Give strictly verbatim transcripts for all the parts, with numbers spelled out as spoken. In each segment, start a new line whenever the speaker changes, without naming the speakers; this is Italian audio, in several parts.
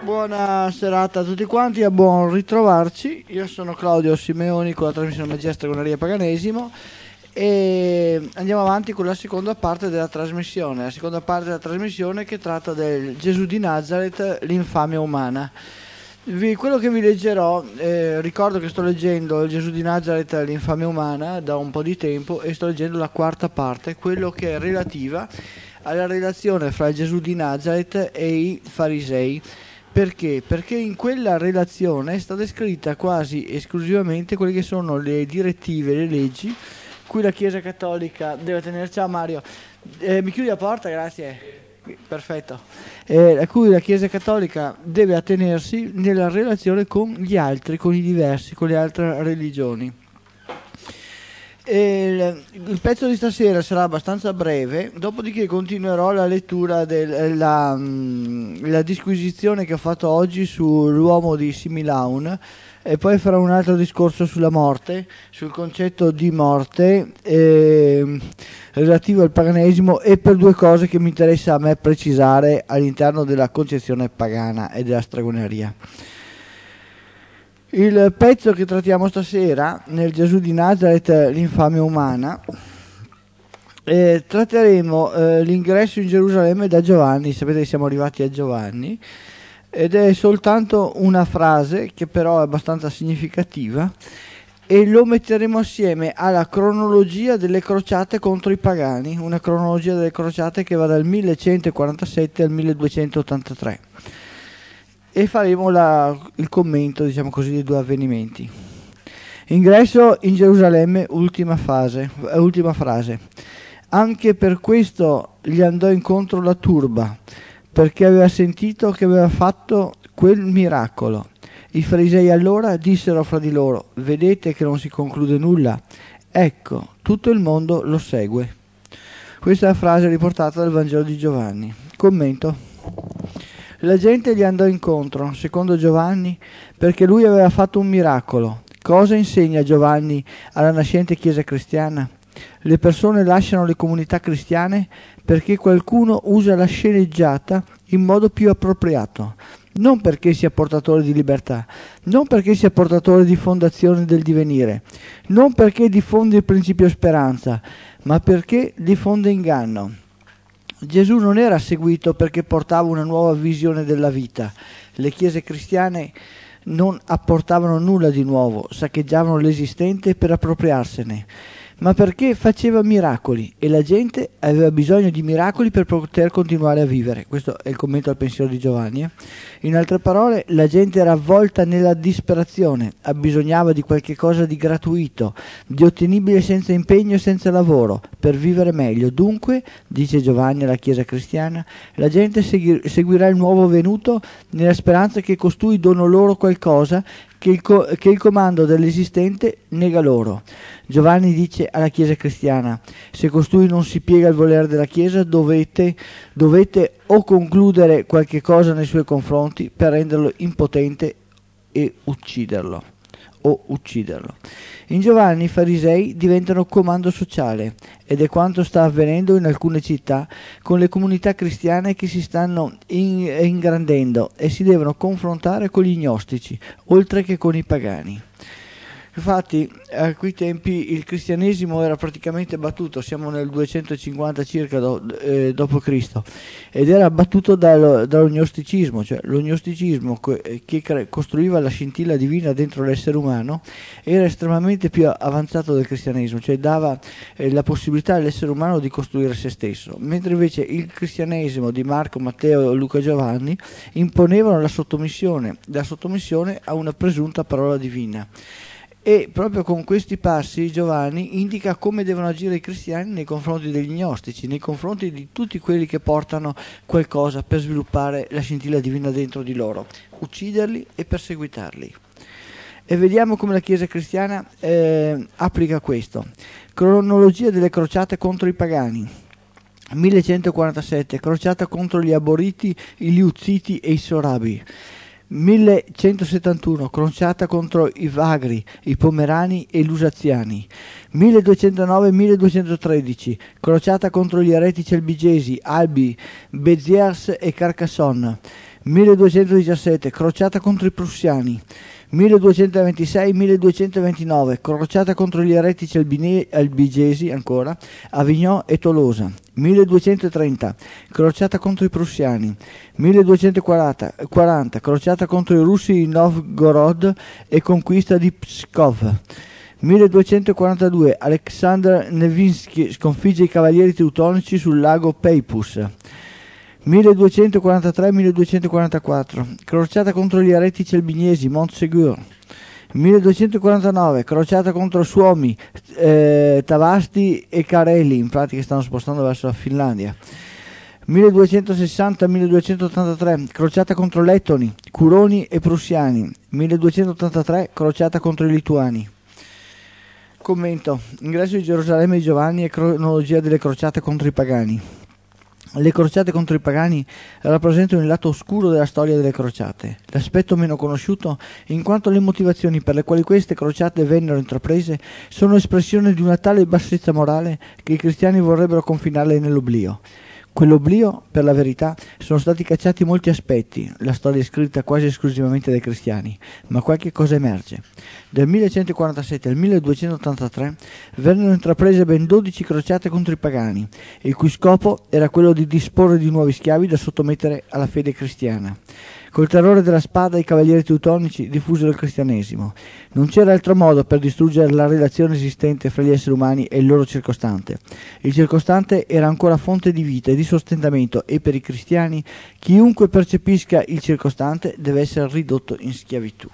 Buona serata a tutti quanti e buon ritrovarci. Io sono Claudio Simeoni con la trasmissione Magia Stregoneria Paganesimo e andiamo avanti con la seconda parte della trasmissione, la seconda parte della trasmissione che tratta del Gesù di Nazareth, l'infamia umana. Vi, quello che vi leggerò, eh, ricordo che sto leggendo il Gesù di Nazareth, l'infamia umana da un po' di tempo e sto leggendo la quarta parte, quello che è relativa alla relazione fra Gesù di Nazareth e i farisei. Perché? Perché in quella relazione è stata scritta quasi esclusivamente quelle che sono le direttive, le leggi cui la Chiesa Cattolica deve tenere. Ciao Mario, eh, mi chiudi la porta? Grazie. Perfetto. Eh, a cui la Chiesa Cattolica deve attenersi nella relazione con gli altri, con i diversi, con le altre religioni. Il, il pezzo di stasera sarà abbastanza breve, dopodiché continuerò la lettura della la disquisizione che ho fatto oggi sull'uomo di Similaun e poi farò un altro discorso sulla morte, sul concetto di morte eh, relativo al paganesimo e per due cose che mi interessa a me precisare all'interno della concezione pagana e della stregoneria. Il pezzo che trattiamo stasera, nel Gesù di Nazareth, l'infamia umana, eh, tratteremo eh, l'ingresso in Gerusalemme da Giovanni. Sapete che siamo arrivati a Giovanni, ed è soltanto una frase che però è abbastanza significativa e lo metteremo assieme alla cronologia delle crociate contro i pagani, una cronologia delle crociate che va dal millecentoquarantasette al milleduecentottantatré. E faremo la, il commento, diciamo così, dei due avvenimenti. Ingresso in Gerusalemme, ultima fase, ultima frase. Anche per questo gli andò incontro la turba, perché aveva sentito che aveva fatto quel miracolo. I farisei allora dissero fra di loro: vedete che non si conclude nulla? Ecco, tutto il mondo lo segue. Questa è la frase riportata dal Vangelo di Giovanni. Commento. La gente gli andò incontro, secondo Giovanni, perché lui aveva fatto un miracolo. Cosa insegna Giovanni alla nascente Chiesa cristiana? Le persone lasciano le comunità cristiane perché qualcuno usa la sceneggiata in modo più appropriato, non perché sia portatore di libertà, non perché sia portatore di fondazione del divenire, non perché diffonde il principio speranza, ma perché diffonde inganno. Gesù non era seguito perché portava una nuova visione della vita. Le chiese cristiane non apportavano nulla di nuovo, saccheggiavano l'esistente per appropriarsene, ma perché faceva miracoli e la gente aveva bisogno di miracoli per poter continuare a vivere. Questo è il commento al pensiero di Giovanni. Eh? In altre parole, la gente era avvolta nella disperazione, abbisognava di qualche cosa di gratuito, di ottenibile senza impegno e senza lavoro, per vivere meglio. Dunque, dice Giovanni alla Chiesa cristiana, la gente segui- seguirà il nuovo venuto nella speranza che costui dono loro qualcosa che il, co- che il comando dell'esistente nega loro. Giovanni dice alla Chiesa cristiana: se costui non si piega al volere della Chiesa, dovete, dovete o concludere qualche cosa nei suoi confronti per renderlo impotente e ucciderlo o ucciderlo. In Giovanni i farisei diventano comando sociale ed è quanto sta avvenendo in alcune città con le comunità cristiane che si stanno in, ingrandendo e si devono confrontare con gli gnostici oltre che con i pagani. Infatti a quei tempi il cristianesimo era praticamente battuto, siamo nel duecentocinquanta circa do, eh, dopo Cristo, ed era battuto dal, dallo gnosticismo, cioè lo gnosticismo che cre- costruiva la scintilla divina dentro l'essere umano era estremamente più avanzato del cristianesimo, cioè dava eh, la possibilità all'essere umano di costruire se stesso, mentre invece il cristianesimo di Marco, Matteo, Luca e Giovanni imponevano la sottomissione, la sottomissione a una presunta parola divina. E proprio con questi passi Giovanni indica come devono agire i cristiani nei confronti degli gnostici, nei confronti di tutti quelli che portano qualcosa per sviluppare la scintilla divina dentro di loro, ucciderli e perseguitarli. E vediamo come la Chiesa cristiana eh, applica questo. Cronologia delle crociate contro i pagani. millecentoquarantasette, crociata contro gli Aboriti, i Liuziti e i Sorabi. millecentosettantuno, crociata contro i Vagri, i Pomerani e i Lusaziani. milleduecentonove milleduecentotredici, crociata contro gli eretici albigesi, Albi, Béziers e Carcassonne. milleduecentodiciassette, crociata contro i prussiani. milleduecentoventisei milleduecentoventinove, crociata contro gli eretici albine- albigesi, ancora, Avignon e Tolosa. milleduecentotrenta, crociata contro i prussiani. milleduecentoquaranta, quaranta, crociata contro i russi di Novgorod e conquista di Pskov. milleduecentoquarantadue, Alexander Nevsky sconfigge i cavalieri teutonici sul lago Peipus. milleduecentoquarantatré milleduecentoquarantaquattro, crociata contro gli eretici albinesi, Montségur. milleduecentoquarantanove, crociata contro Suomi, eh, Tavasti e Kareli, in pratica stanno spostando verso la Finlandia. milleduecentosessanta milleduecentottantatré, crociata contro Lettoni, Curoni e Prussiani. milleduecentottantatré, crociata contro i Lituani. Commento: ingresso di Gerusalemme di Giovanni e cronologia delle crociate contro i pagani. Le crociate contro i pagani rappresentano il lato oscuro della storia delle crociate, l'aspetto meno conosciuto in quanto le motivazioni per le quali queste crociate vennero intraprese sono espressione di una tale bassezza morale che i cristiani vorrebbero confinarle nell'oblio. Quell'oblio, per la verità, sono stati cacciati molti aspetti, la storia è scritta quasi esclusivamente dai cristiani, ma qualche cosa emerge. Dal millecentoquarantasette al milleduecentottantatré vennero intraprese ben dodici crociate contro i pagani, il cui scopo era quello di disporre di nuovi schiavi da sottomettere alla fede cristiana. Col terrore della spada i cavalieri teutonici diffusero il cristianesimo. Non c'era altro modo per distruggere la relazione esistente fra gli esseri umani e il loro circostante. Il circostante era ancora fonte di vita e di sostentamento e per i cristiani chiunque percepisca il circostante deve essere ridotto in schiavitù.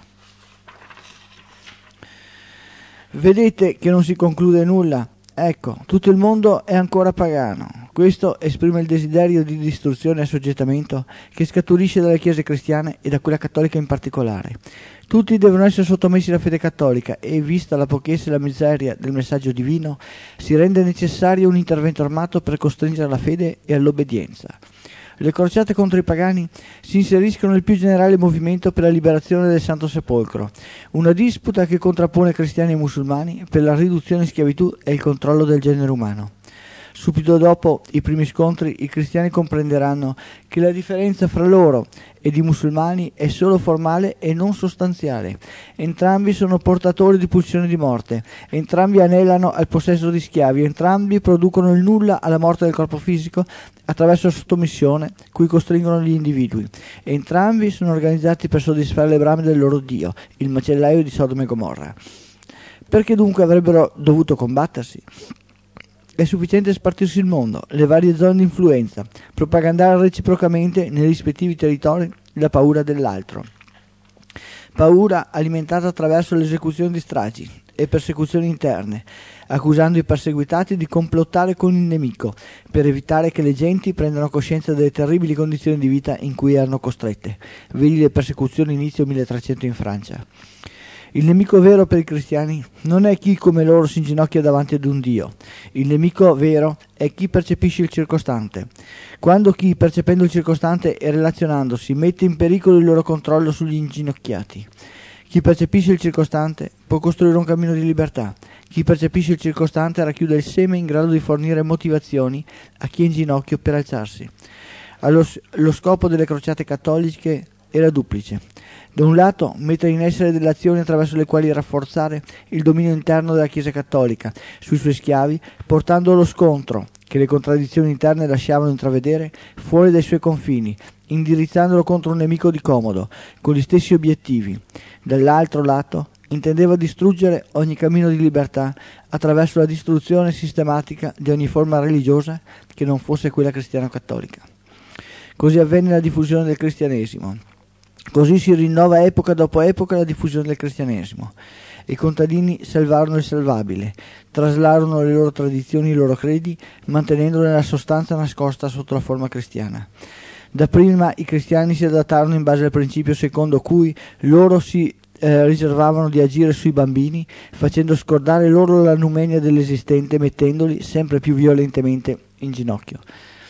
Vedete che non si conclude nulla? Ecco, tutto il mondo è ancora pagano. Questo esprime il desiderio di distruzione e assoggettamento che scaturisce dalle chiese cristiane e da quella cattolica in particolare. Tutti devono essere sottomessi alla fede cattolica e, vista la pochezza e la miseria del messaggio divino, si rende necessario un intervento armato per costringere alla fede e all'obbedienza. Le crociate contro i pagani si inseriscono nel più generale movimento per la liberazione del Santo Sepolcro, una disputa che contrappone cristiani e musulmani per la riduzione in schiavitù e il controllo del genere umano. Subito dopo i primi scontri, i cristiani comprenderanno che la differenza fra loro ed i musulmani è solo formale e non sostanziale. Entrambi sono portatori di pulsioni di morte, entrambi anelano al possesso di schiavi, entrambi producono il nulla alla morte del corpo fisico attraverso la sottomissione cui costringono gli individui. Entrambi sono organizzati per soddisfare le brame del loro Dio, il macellaio di Sodoma e Gomorra. Perché dunque avrebbero dovuto combattersi? È sufficiente spartirsi il mondo, le varie zone di influenza, propagandare reciprocamente nei rispettivi territori la paura dell'altro. Paura alimentata attraverso l'esecuzione di stragi e persecuzioni interne, accusando i perseguitati di complottare con il nemico per evitare che le genti prendano coscienza delle terribili condizioni di vita in cui erano costrette. Vedi le persecuzioni inizio milletrecento in Francia. Il nemico vero per i cristiani non è chi come loro si inginocchia davanti ad un Dio. Il nemico vero è chi percepisce il circostante. Quando chi, percependo il circostante e relazionandosi, mette in pericolo il loro controllo sugli inginocchiati. Chi percepisce il circostante può costruire un cammino di libertà. Chi percepisce il circostante racchiude il seme in grado di fornire motivazioni a chi è in ginocchio per alzarsi. Allo, lo scopo delle crociate cattoliche era duplice. Da un lato, mettere in essere delle azioni attraverso le quali rafforzare il dominio interno della Chiesa cattolica sui suoi schiavi, portando lo scontro, che le contraddizioni interne lasciavano intravedere, fuori dai suoi confini, indirizzandolo contro un nemico di comodo, con gli stessi obiettivi. Dall'altro lato, intendeva distruggere ogni cammino di libertà attraverso la distruzione sistematica di ogni forma religiosa che non fosse quella cristiano-cattolica. Così avvenne la diffusione del cristianesimo. Così si rinnova epoca dopo epoca la diffusione del cristianesimo. I contadini salvarono il salvabile, traslarono le loro tradizioni e i loro credi, mantenendone la sostanza nascosta sotto la forma cristiana. Dapprima i cristiani si adattarono in base al principio secondo cui loro si eh, riservavano di agire sui bambini, facendo scordare loro la numenia dell'esistente, mettendoli sempre più violentemente in ginocchio.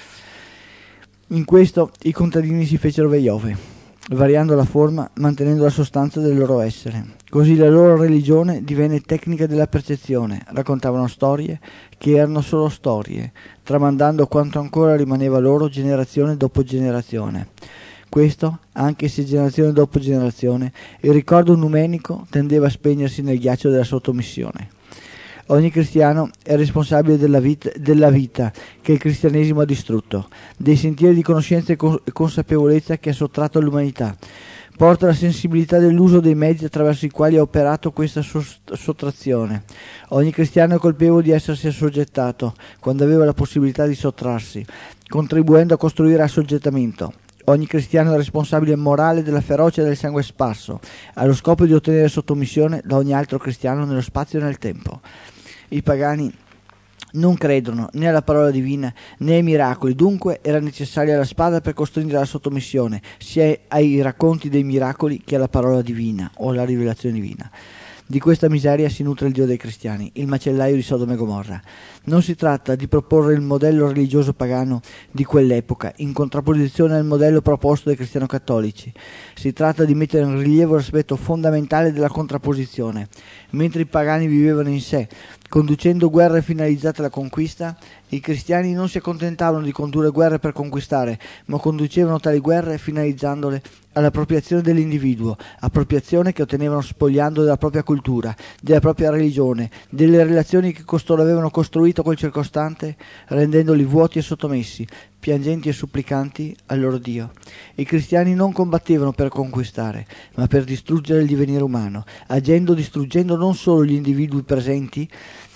In questo i contadini si fecero veiove, variando la forma, mantenendo la sostanza del loro essere. Così la loro religione divenne tecnica della percezione, raccontavano storie che erano solo storie, tramandando quanto ancora rimaneva loro generazione dopo generazione. Questo, anche se generazione dopo generazione, il ricordo numenico tendeva a spegnersi nel ghiaccio della sottomissione. Ogni cristiano è responsabile della vita, della vita che il cristianesimo ha distrutto, dei sentieri di conoscenza e consapevolezza che ha sottratto all'umanità. Porta la sensibilità dell'uso dei mezzi attraverso i quali ha operato questa sottrazione. Ogni cristiano è colpevole di essersi assoggettato, quando aveva la possibilità di sottrarsi, contribuendo a costruire assoggettamento. Ogni cristiano è responsabile morale della ferocia e del sangue sparso, allo scopo di ottenere sottomissione da ogni altro cristiano nello spazio e nel tempo. I pagani non credono né alla parola divina né ai miracoli, dunque era necessaria la spada per costringere alla sottomissione, sia ai racconti dei miracoli che alla parola divina o alla rivelazione divina. Di questa miseria si nutre il Dio dei cristiani, il macellaio di Sodoma e Gomorra. Non si tratta di proporre il modello religioso pagano di quell'epoca in contrapposizione al modello proposto dai cristiano-cattolici. Si tratta di mettere in rilievo l'aspetto fondamentale della contrapposizione. Mentre i pagani vivevano in sé, conducendo guerre finalizzate alla conquista, i cristiani non si accontentavano di condurre guerre per conquistare, ma conducevano tali guerre finalizzandole all'appropriazione dell'individuo, appropriazione che ottenevano spogliando della propria cultura, della propria religione, delle relazioni che costoro avevano costruito col circostante, rendendoli vuoti e sottomessi, piangenti e supplicanti al loro Dio. I cristiani non combattevano per conquistare, ma per distruggere il divenire umano, agendo distruggendo non solo gli individui presenti,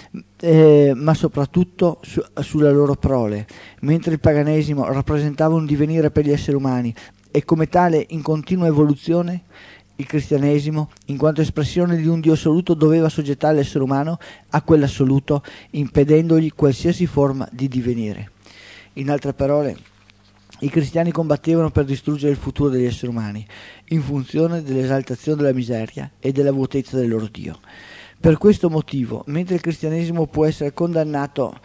Eh, ma soprattutto su, sulla loro prole, mentre il paganesimo rappresentava un divenire per gli esseri umani e come tale in continua evoluzione, il cristianesimo, in quanto espressione di un Dio assoluto, doveva soggettare l'essere umano a quell'assoluto, impedendogli qualsiasi forma di divenire. In altre parole, i cristiani combattevano per distruggere il futuro degli esseri umani, in funzione dell'esaltazione della miseria e della vuotezza del loro Dio. Per questo motivo, mentre il cristianesimo può essere condannato,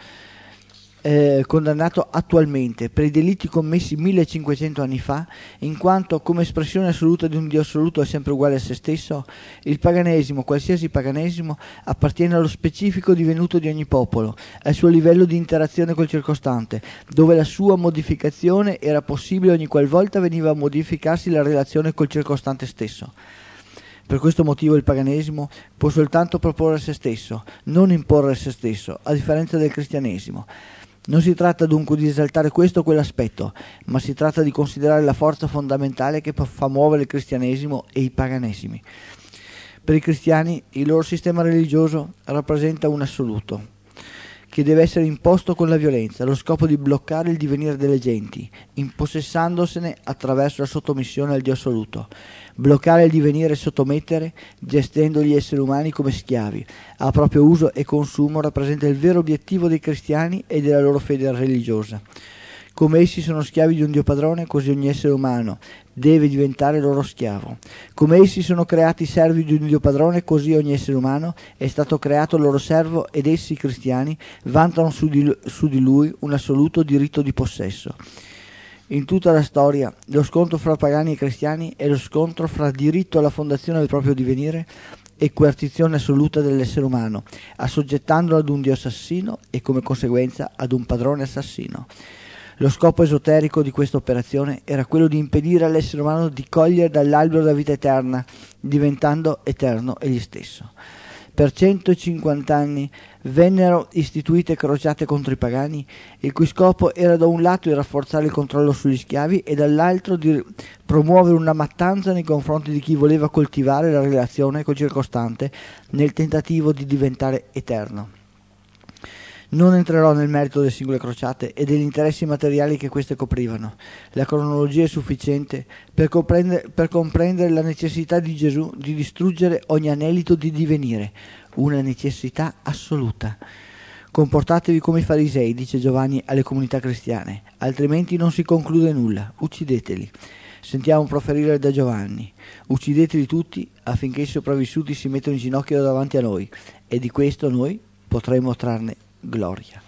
eh, condannato attualmente per i delitti commessi millecinquecento anni fa, in quanto come espressione assoluta di un Dio assoluto è sempre uguale a se stesso, il paganesimo, qualsiasi paganesimo, appartiene allo specifico divenuto di ogni popolo, al suo livello di interazione col circostante, dove la sua modificazione era possibile ogni qualvolta veniva a modificarsi la relazione col circostante stesso. Per questo motivo il paganesimo può soltanto proporre a se stesso, non imporre a se stesso, a differenza del cristianesimo. Non si tratta dunque di esaltare questo o quell'aspetto, ma si tratta di considerare la forza fondamentale che fa muovere il cristianesimo e i paganesimi. Per i cristiani il loro sistema religioso rappresenta un assoluto, che deve essere imposto con la violenza, allo scopo di bloccare il divenire delle genti, impossessandosene attraverso la sottomissione al Dio assoluto. Bloccare il divenire e sottomettere, gestendo gli esseri umani come schiavi, a proprio uso e consumo, rappresenta il vero obiettivo dei cristiani e della loro fede religiosa. Come essi sono schiavi di un Dio padrone, così ogni essere umano deve diventare loro schiavo. Come essi sono creati servi di un Dio padrone, così ogni essere umano è stato creato loro servo ed essi, cristiani, vantano su di, su di lui un assoluto diritto di possesso. In tutta la storia, lo scontro fra pagani e cristiani è lo scontro fra diritto alla fondazione del proprio divenire e coercizione assoluta dell'essere umano, assoggettandolo ad un Dio assassino e come conseguenza ad un padrone assassino. Lo scopo esoterico di questa operazione era quello di impedire all'essere umano di cogliere dall'albero della vita eterna, diventando eterno egli stesso. Per centocinquanta anni vennero istituite crociate contro i pagani, il cui scopo era da un lato di rafforzare il controllo sugli schiavi e dall'altro di promuovere una mattanza nei confronti di chi voleva coltivare la relazione col circostante nel tentativo di diventare eterno. Non entrerò nel merito delle singole crociate e degli interessi materiali che queste coprivano. La cronologia è sufficiente per comprendere, per comprendere la necessità di Gesù di distruggere ogni anelito di divenire, una necessità assoluta. Comportatevi come i farisei, dice Giovanni alle comunità cristiane, altrimenti non si conclude nulla, uccideteli. Sentiamo proferire da Giovanni: uccideteli tutti affinché i sopravvissuti si mettano in ginocchio davanti a noi, e di questo noi potremo trarne gloria.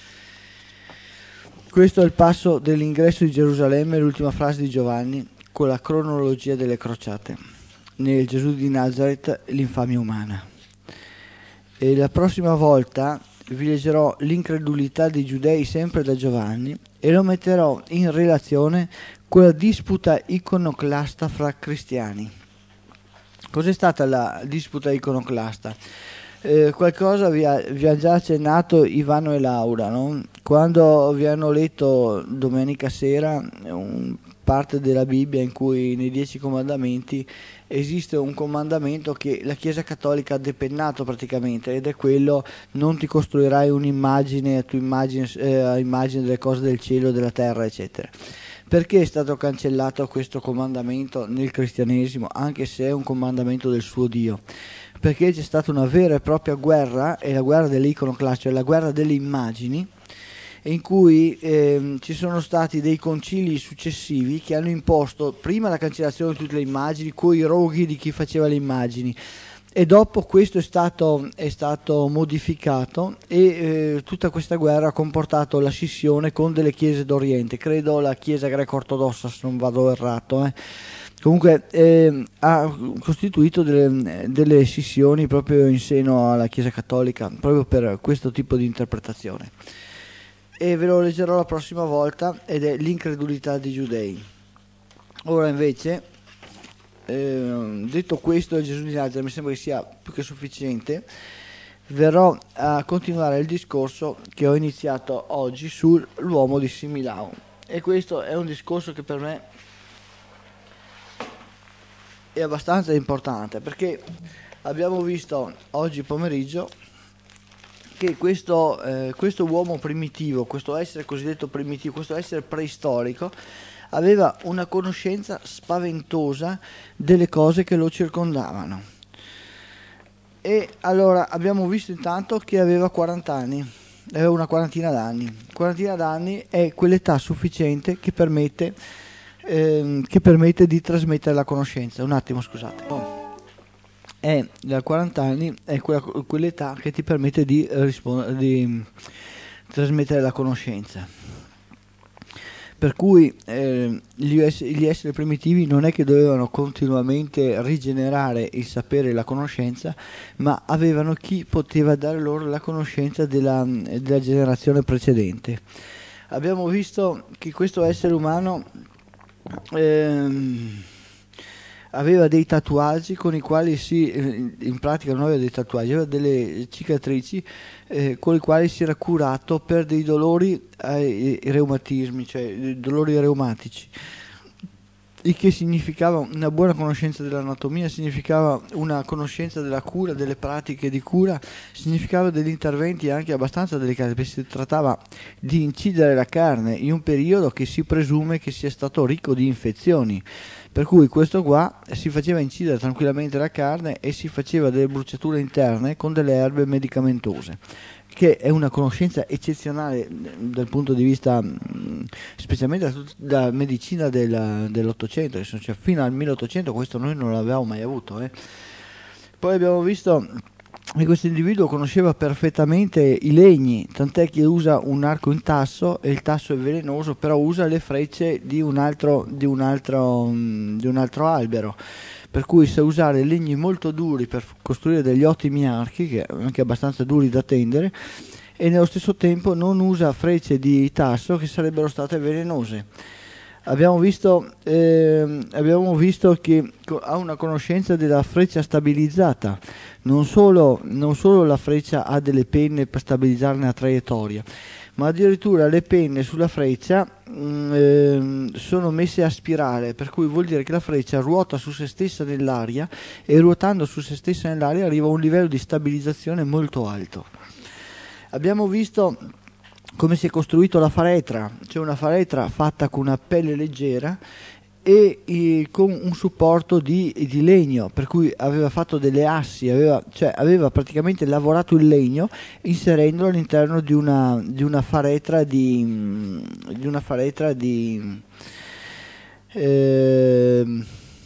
Questo è il passo dell'ingresso di Gerusalemme, l'ultima frase di Giovanni con la cronologia delle crociate. Nel Gesù di Nazareth l'infamia umana. E la prossima volta vi leggerò l'incredulità dei giudei sempre da Giovanni e lo metterò in relazione quella disputa iconoclasta fra cristiani. Cos'è stata la disputa iconoclasta? Eh, qualcosa vi ha, vi ha già accennato Ivano e Laura, no? Quando vi hanno letto domenica sera un, parte della Bibbia in cui nei Dieci Comandamenti esiste un comandamento che la Chiesa Cattolica ha depennato praticamente, ed è quello: non ti costruirai un'immagine a tua immagine, eh, a immagine delle cose del cielo, della terra, eccetera. Perché è stato cancellato questo comandamento nel cristianesimo, anche se è un comandamento del suo Dio? Perché c'è stata una vera e propria guerra, è la guerra dell'iconoclastia, cioè la guerra delle immagini, in cui eh, ci sono stati dei concili successivi che hanno imposto prima la cancellazione di tutte le immagini coi roghi di chi faceva le immagini, e dopo questo è stato, è stato modificato, e eh, tutta questa guerra ha comportato la scissione con delle chiese d'Oriente, credo la chiesa greco-ortodossa, se non vado errato, eh. Comunque eh, ha costituito delle, delle scissioni proprio in seno alla Chiesa Cattolica, proprio per questo tipo di interpretazione. E ve lo leggerò la prossima volta, ed è l'incredulità dei giudei. Ora invece, eh, detto questo, Gesù di Nazareth mi sembra che sia più che sufficiente. Verrò a continuare il discorso che ho iniziato oggi sull'uomo di Similao, e questo è un discorso che per me è abbastanza importante, perché abbiamo visto oggi pomeriggio che questo, eh, questo uomo primitivo, questo essere cosiddetto primitivo, questo essere preistorico, aveva una conoscenza spaventosa delle cose che lo circondavano. E allora abbiamo visto intanto che aveva quaranta anni, aveva una quarantina d'anni. Quarantina d'anni è quell'età sufficiente che permette, ehm, che permette di trasmettere la conoscenza. Un attimo, scusate. Oh. È da quaranta anni è quella, quell'età che ti permette di, rispondere, di trasmettere la conoscenza. Per cui eh, gli, esseri, gli esseri primitivi non è che dovevano continuamente rigenerare il sapere e la conoscenza, ma avevano chi poteva dare loro la conoscenza della, della generazione precedente. Abbiamo visto che questo essere umano ehm, aveva dei tatuaggi con i quali si, in pratica non aveva dei tatuaggi, aveva delle cicatrici eh, con le quali si era curato per dei dolori ai reumatismi, cioè dei dolori reumatici, il che significava una buona conoscenza dell'anatomia, significava una conoscenza della cura, delle pratiche di cura, significava degli interventi anche abbastanza delicati, perché si trattava di incidere la carne in un periodo che si presume che sia stato ricco di infezioni. Per cui questo qua si faceva incidere tranquillamente la carne e si faceva delle bruciature interne con delle erbe medicamentose, che è una conoscenza eccezionale dal punto di vista, specialmente della medicina del, dell'Ottocento, cioè fino al milleottocento questo noi non l'avevamo mai avuto. Eh. Poi abbiamo visto che questo individuo conosceva perfettamente i legni, tant'è che usa un arco in tasso, e il tasso è velenoso, però usa le frecce di un altro, di un altro, di un altro albero, per cui sa usare legni molto duri per costruire degli ottimi archi, che anche abbastanza duri da tendere, e nello stesso tempo non usa frecce di tasso che sarebbero state velenose. Abbiamo visto, eh, abbiamo visto che ha una conoscenza della freccia stabilizzata, non solo, non solo la freccia ha delle penne per stabilizzarne la traiettoria, ma addirittura le penne sulla freccia mh, eh, sono messe a spirale, per cui vuol dire che la freccia ruota su se stessa nell'aria, e ruotando su se stessa nell'aria arriva a un livello di stabilizzazione molto alto. Abbiamo visto come si è costruito la faretra, cioè una faretra fatta con una pelle leggera e eh, con un supporto di, di legno, per cui aveva fatto delle assi, aveva, cioè aveva praticamente lavorato il legno inserendolo all'interno di una, di una faretra di, di una faretra di eh,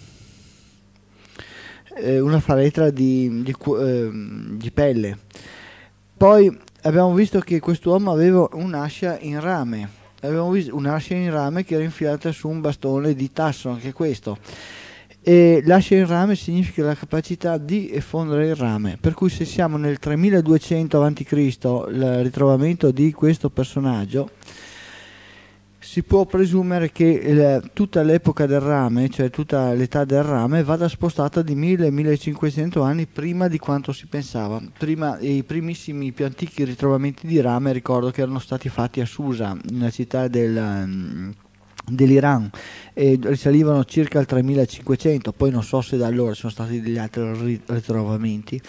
una faretra di, di, eh, di pelle. Poi abbiamo visto che quest'uomo aveva un'ascia in rame, avevamo visto un'ascia in rame che era infilata su un bastone di tasso, anche questo. E l'ascia in rame significa la capacità di effondere il rame, per cui se siamo nel tremiladuecento avanti Cristo, il ritrovamento di questo personaggio, si può presumere che il, tutta l'epoca del rame, cioè tutta l'età del rame, vada spostata di mille millecinquecento anni prima di quanto si pensava. Prima, i primissimi più antichi ritrovamenti di rame ricordo che erano stati fatti a Susa, una città del, dell'Iran, e risalivano circa al tremilacinquecento, poi non so se da allora sono stati degli altri ritrovamenti.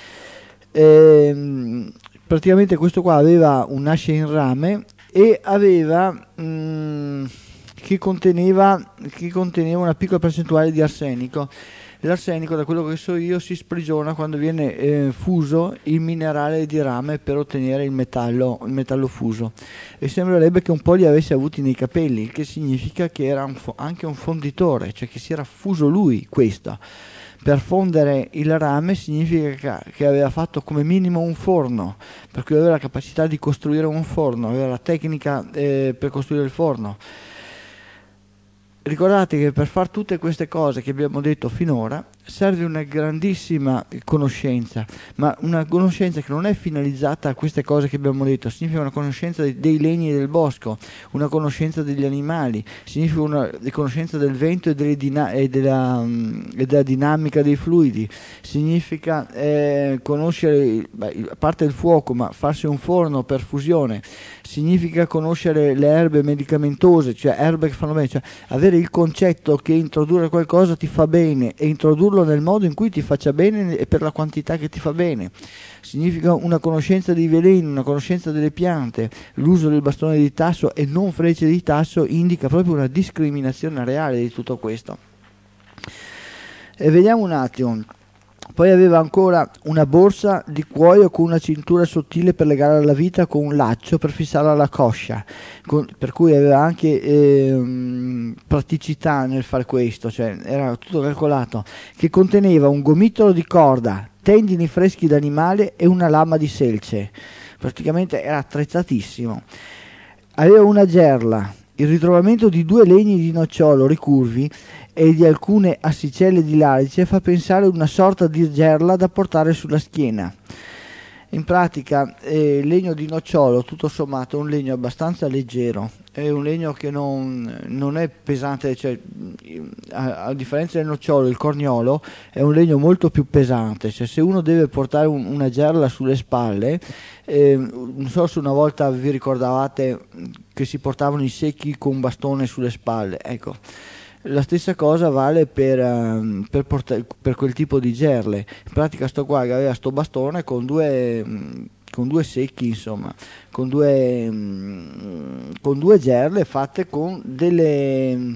E, praticamente questo qua aveva un asce in rame e aveva mh, che, conteneva, che conteneva una piccola percentuale di arsenico. L'arsenico, da quello che so io, si sprigiona quando viene eh, fuso il minerale di rame per ottenere il metallo, il metallo fuso, e sembrerebbe che un po' li avesse avuti nei capelli, il che significa che era un fo- anche un fonditore, cioè che si era fuso lui questo. Per fondere il rame significa che aveva fatto come minimo un forno, per cui aveva la capacità di costruire un forno, aveva la tecnica eh, per costruire il forno. Ricordate che per fare tutte queste cose che abbiamo detto finora serve una grandissima conoscenza, ma una conoscenza che non è finalizzata a queste cose che abbiamo detto, significa una conoscenza dei legni del bosco, una conoscenza degli animali, significa una conoscenza del vento e, delle dina- e, della, um, e della dinamica dei fluidi, significa eh, conoscere, beh, a parte il fuoco, ma farsi un forno per fusione, significa conoscere le erbe medicamentose, cioè erbe che fanno bene, cioè avere il concetto che introdurre qualcosa ti fa bene e introdurlo nel modo in cui ti faccia bene e per la quantità che ti fa bene. Significa una conoscenza dei veleni, una conoscenza delle piante. L'uso del bastone di tasso e non frecce di tasso indica proprio una discriminazione reale di tutto questo. E vediamo un attimo. Poi aveva ancora una borsa di cuoio con una cintura sottile per legare alla vita con un laccio per fissarla alla coscia, con, per cui aveva anche eh, praticità nel fare questo, cioè era tutto calcolato, che conteneva un gomitolo di corda, tendini freschi d'animale e una lama di selce. Praticamente era attrezzatissimo. Aveva una gerla. Il ritrovamento di due legni di nocciolo ricurvi e di alcune assicelle di larice fa pensare ad una sorta di gerla da portare sulla schiena. In pratica eh, il legno di nocciolo, tutto sommato, è un legno abbastanza leggero, è un legno che non, non è pesante, cioè, a, a differenza del nocciolo, il corniolo è un legno molto più pesante, cioè, se uno deve portare un, una gerla sulle spalle, eh, non so se una volta vi ricordavate che si portavano i secchi con un bastone sulle spalle, ecco. La stessa cosa vale per, um, per, porta- per quel tipo di gerle. In pratica sto qua che aveva sto bastone con due, um, con due secchi, insomma, con due, um, con due gerle fatte con delle um,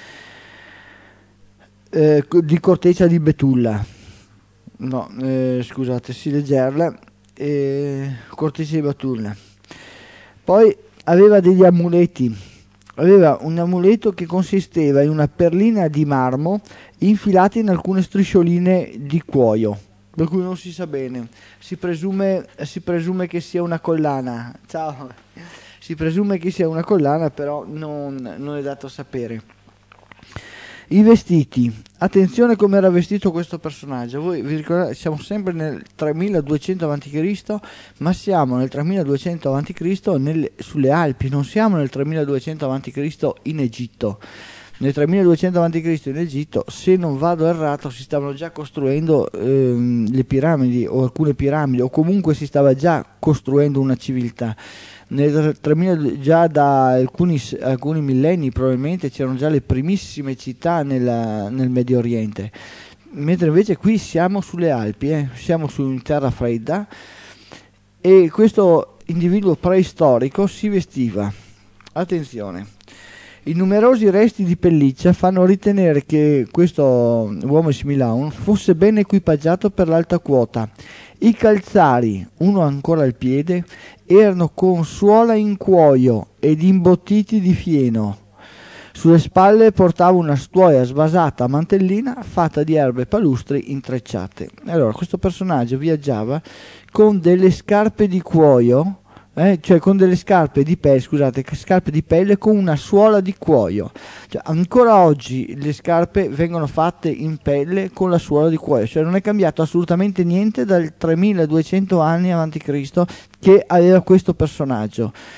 eh, di corteccia di betulla. No, eh, scusate, sì, le gerle, eh, corteccia di betulla. Poi aveva degli amuleti. Aveva un amuleto che consisteva in una perlina di marmo infilata in alcune striscioline di cuoio, per cui non si sa bene. Si presume, si presume che sia una collana. Ciao. Si presume che sia una collana, però non, non è dato sapere. I vestiti. Attenzione come era vestito questo personaggio. Voi vi ricordate, siamo sempre nel tremiladuecento avanti Cristo, ma siamo nel tremiladuecento avanti Cristo nelle, sulle Alpi, non siamo nel tremiladuecento avanti Cristo in Egitto. Nel tremiladuecento avanti Cristo in Egitto, se non vado errato, si stavano già costruendo ehm, le piramidi o alcune piramidi, o comunque si stava già costruendo una civiltà. Nel tremila, già da alcuni, alcuni millenni probabilmente c'erano già le primissime città nella, nel Medio Oriente, mentre invece qui siamo sulle Alpi, eh? Siamo su in terra fredda, e questo individuo preistorico si vestiva, attenzione, i numerosi resti di pelliccia fanno ritenere che questo uomo Similaun fosse ben equipaggiato per l'alta quota. I calzari, uno ancora al piede, erano con suola in cuoio ed imbottiti di fieno. Sulle spalle portava una stuoia svasata a mantellina fatta di erbe palustri intrecciate. Allora, questo personaggio viaggiava con delle scarpe di cuoio, eh, cioè con delle scarpe di pelle, scusate, scarpe di pelle con una suola di cuoio. Cioè, ancora oggi le scarpe vengono fatte in pelle con la suola di cuoio, cioè non è cambiato assolutamente niente dal tremiladuecento anni avanti Cristo che aveva questo personaggio.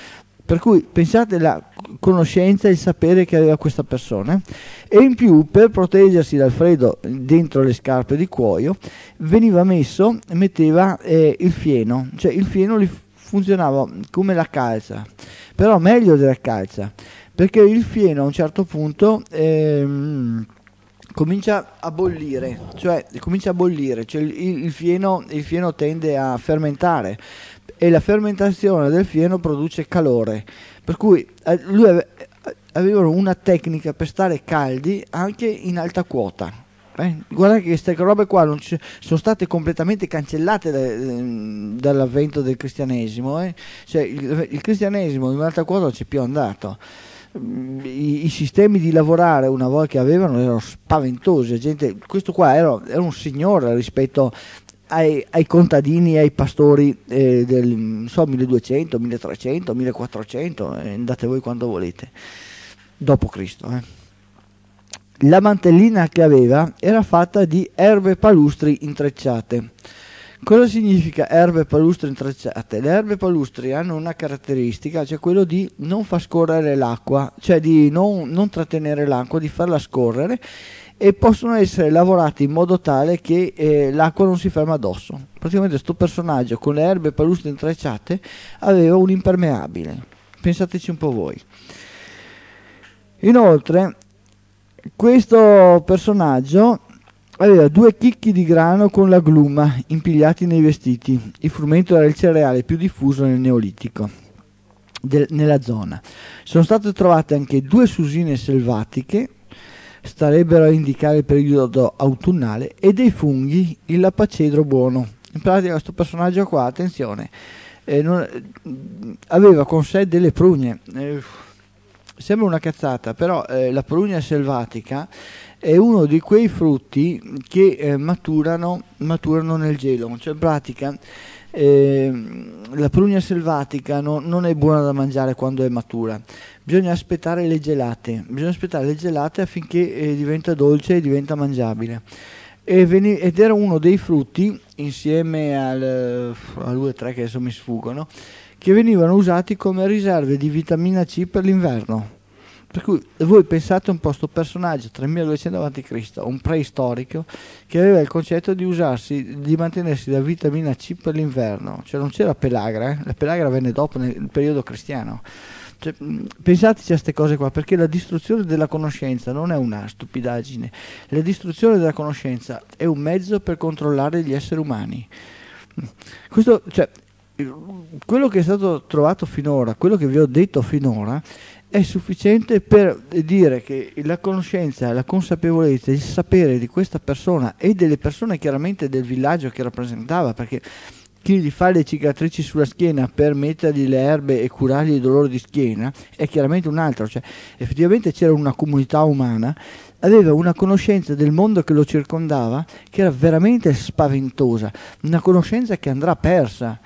Per cui pensate la conoscenza e il sapere che aveva questa persona, e in più per proteggersi dal freddo dentro le scarpe di cuoio veniva messo, metteva eh, il fieno, cioè il fieno gli funzionava come la calza, però meglio della calza, perché il fieno a un certo punto ehm, comincia a bollire, cioè comincia a bollire, cioè il, il, fieno, il fieno tende a fermentare e la fermentazione del fieno produce calore, per cui eh, lui ave, avevano una tecnica per stare caldi anche in alta quota. Eh? Guardate che queste robe qua non ci, sono state completamente cancellate da, dall'avvento del cristianesimo, eh? Cioè, il, il cristianesimo in alta quota non c'è più andato. I, i sistemi di lavorare una volta che avevano erano spaventosi, gente, questo qua era, era un signore rispetto ai, ai contadini e ai pastori eh, del so, milleduecento, milletrecento, millequattrocento, eh, andate voi quando volete, dopo Cristo. Eh. La mantellina che aveva era fatta di erbe palustri intrecciate. Cosa significa erbe palustri intrecciate? Le erbe palustri hanno una caratteristica, cioè quello di non far scorrere l'acqua, cioè di non, non trattenere l'acqua, di farla scorrere, e possono essere lavorati in modo tale che eh, l'acqua non si ferma addosso. Praticamente questo personaggio con le erbe palustri intrecciate aveva un impermeabile. Pensateci un po' voi. Inoltre, questo personaggio aveva due chicchi di grano con la gluma impigliati nei vestiti. Il frumento era il cereale più diffuso nel Neolitico, del, nella zona. Sono state trovate anche due susine selvatiche, starebbero a indicare il periodo autunnale, e dei funghi, il lapacedro buono. In pratica questo personaggio qua, attenzione, eh, non, aveva con sé delle prugne. Eh, sembra una cazzata, però eh, la prugna selvatica è uno di quei frutti che eh, maturano, maturano nel gelo, cioè in pratica eh, la prugna selvatica no, non è buona da mangiare quando è matura, bisogna aspettare le gelate, bisogna aspettare le gelate affinché eh, diventa dolce e diventa mangiabile. E veni- ed era uno dei frutti, insieme al, a due o tre che adesso mi sfuggono, che venivano usati come riserve di vitamina C per l'inverno. Per cui voi pensate un po' sto personaggio tremiladuecento avanti Cristo, un preistorico che aveva il concetto di usarsi, di mantenersi la vitamina C per l'inverno, cioè non c'era pelagra, eh? La pelagra venne dopo nel periodo cristiano. Cioè, pensateci a queste cose qua, perché la distruzione della conoscenza non è una stupidaggine, la distruzione della conoscenza è un mezzo per controllare gli esseri umani. Questo, cioè, quello che è stato trovato finora, quello che vi ho detto finora, è sufficiente per dire che la conoscenza, la consapevolezza, il sapere di questa persona e delle persone chiaramente del villaggio che rappresentava, perché chi gli fa le cicatrici sulla schiena per mettergli le erbe e curargli il dolore di schiena è chiaramente un altro, cioè effettivamente c'era una comunità umana, aveva una conoscenza del mondo che lo circondava che era veramente spaventosa, una conoscenza che andrà persa.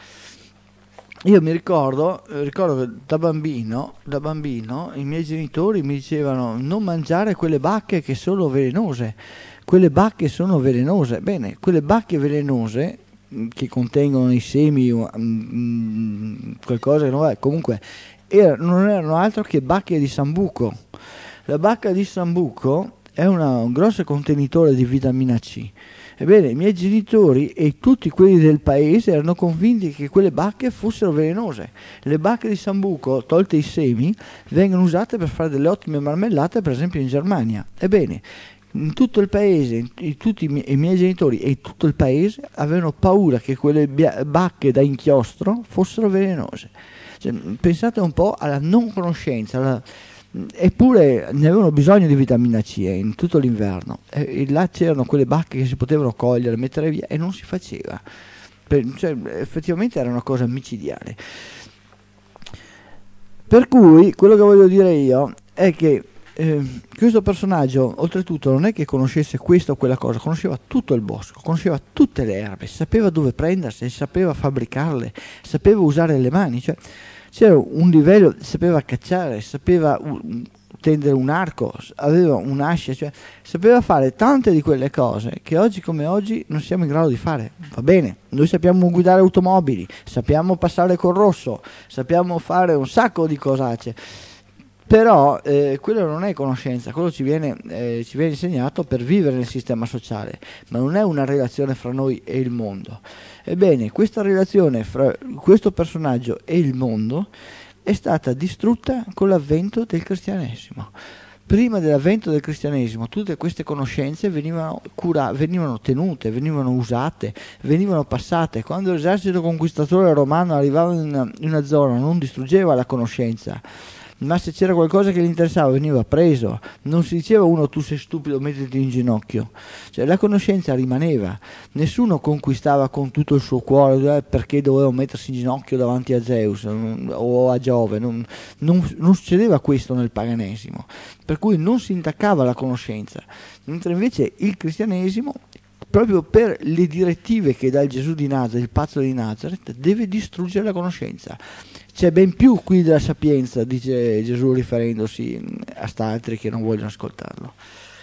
Io mi ricordo, ricordo che da bambino, da bambino i miei genitori mi dicevano non mangiare quelle bacche che sono velenose, quelle bacche sono velenose. Bene, quelle bacche velenose che contengono i semi, um, qualcosa che non è, comunque era, non erano altro che bacche di sambuco. La bacca di sambuco è una, un grosso contenitore di vitamina C. Ebbene, i miei genitori e tutti quelli del paese erano convinti che quelle bacche fossero velenose. Le bacche di sambuco, tolte i semi, vengono usate per fare delle ottime marmellate, per esempio in Germania. Ebbene, in tutto il paese, in tutti i miei, i miei genitori e tutto il paese avevano paura che quelle bacche da inchiostro fossero velenose. Cioè, pensate un po' alla non conoscenza, alla, eppure ne avevano bisogno di vitamina C eh, in tutto l'inverno, e, e là c'erano quelle bacche che si potevano cogliere, mettere via, e non si faceva. Per, cioè, effettivamente era una cosa micidiale. Per cui quello che voglio dire io è che eh, questo personaggio oltretutto non è che conoscesse questa o quella cosa, conosceva tutto il bosco, conosceva tutte le erbe, sapeva dove prendersele, sapeva fabbricarle, sapeva usare le mani, cioè c'era un livello, sapeva cacciare, sapeva tendere un arco, aveva un'ascia, cioè sapeva fare tante di quelle cose che oggi come oggi non siamo in grado di fare. Va bene, noi sappiamo guidare automobili, sappiamo passare col rosso, sappiamo fare un sacco di cosacce, però eh, quello non è conoscenza, quello ci viene, eh, ci viene insegnato per vivere nel sistema sociale, ma non è una relazione fra noi e il mondo. Ebbene, questa relazione fra questo personaggio e il mondo è stata distrutta con l'avvento del cristianesimo. Prima dell'avvento del cristianesimo tutte queste conoscenze venivano, cura, venivano tenute, venivano usate, venivano passate. Quando l'esercito conquistatore romano arrivava in una, in una zona non distruggeva la conoscenza, ma se c'era qualcosa che gli interessava veniva preso. Non si diceva uno tu sei stupido mettiti in ginocchio, cioè la conoscenza rimaneva. Nessuno conquistava con tutto il suo cuore eh, perché doveva mettersi in ginocchio davanti a Zeus non, o a Giove, non, non, non succedeva questo nel paganesimo, per cui non si intaccava la conoscenza, mentre invece il cristianesimo, proprio per le direttive che dà il Gesù di Nazareth, il pazzo di Nazareth, deve distruggere la conoscenza. C'è ben più qui della sapienza, dice Gesù riferendosi a st'altri che non vogliono ascoltarlo.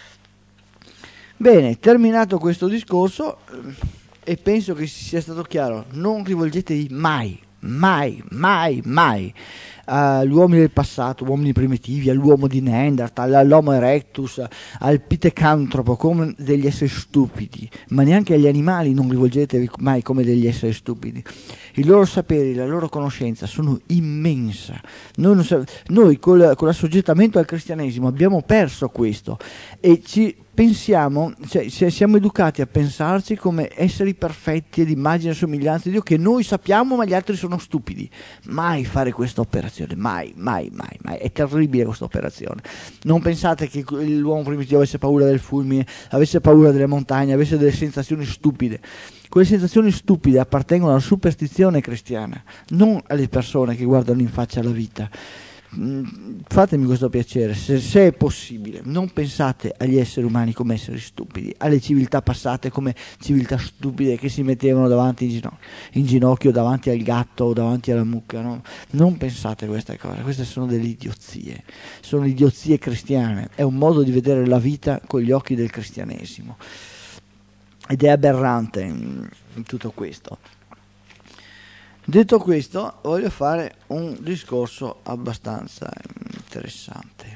Bene, terminato questo discorso, e penso che sia stato chiaro, non rivolgetevi mai, mai, mai, mai agli uomini del passato, uomini primitivi, all'uomo di Neanderthal, all'Homo erectus, al Pithecanthropo come degli esseri stupidi, ma neanche agli animali non rivolgetevi mai come degli esseri stupidi. I loro saperi, la loro conoscenza sono immensa. Noi, non sa- noi col, con l'assoggettamento al cristianesimo abbiamo perso questo e ci pensiamo, cioè siamo educati a pensarci come esseri perfetti ed immagine e somiglianza di Dio, che noi sappiamo ma gli altri sono stupidi. Mai fare questa operazione, mai, mai, mai, mai. È terribile questa operazione. Non pensate che l'uomo primitivo avesse paura del fulmine, avesse paura delle montagne, avesse delle sensazioni stupide. Quelle sensazioni stupide appartengono alla superstizione cristiana, non alle persone che guardano in faccia la vita. Fatemi questo piacere, se, se è possibile, non pensate agli esseri umani come esseri stupidi, alle civiltà passate come civiltà stupide che si mettevano davanti in ginocchio, in ginocchio davanti al gatto o davanti alla mucca, no? Non pensate a queste cose, queste sono delle idiozie, sono idiozie cristiane, è un modo di vedere la vita con gli occhi del cristianesimo ed è aberrante in, in tutto questo. Detto questo, voglio fare un discorso abbastanza interessante.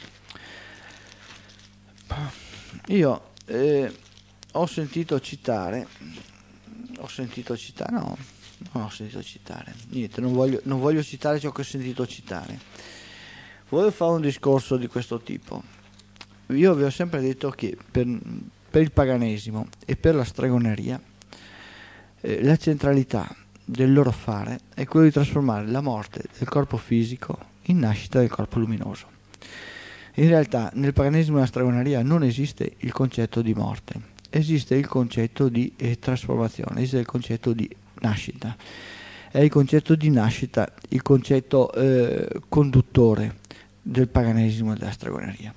Io eh, ho sentito citare, ho sentito citare, no, non ho sentito citare, niente, non voglio, non voglio citare ciò che ho sentito citare. Voglio fare un discorso di questo tipo. Io vi ho sempre detto che per, per il paganesimo e per la stregoneria eh, la centralità del loro fare è quello di trasformare la morte del corpo fisico in nascita del corpo luminoso. In realtà nel paganesimo e nella stregoneria non esiste il concetto di morte, esiste il concetto di eh, trasformazione, esiste il concetto di nascita. È il concetto di nascita il concetto eh, conduttore del paganesimo e della stregoneria.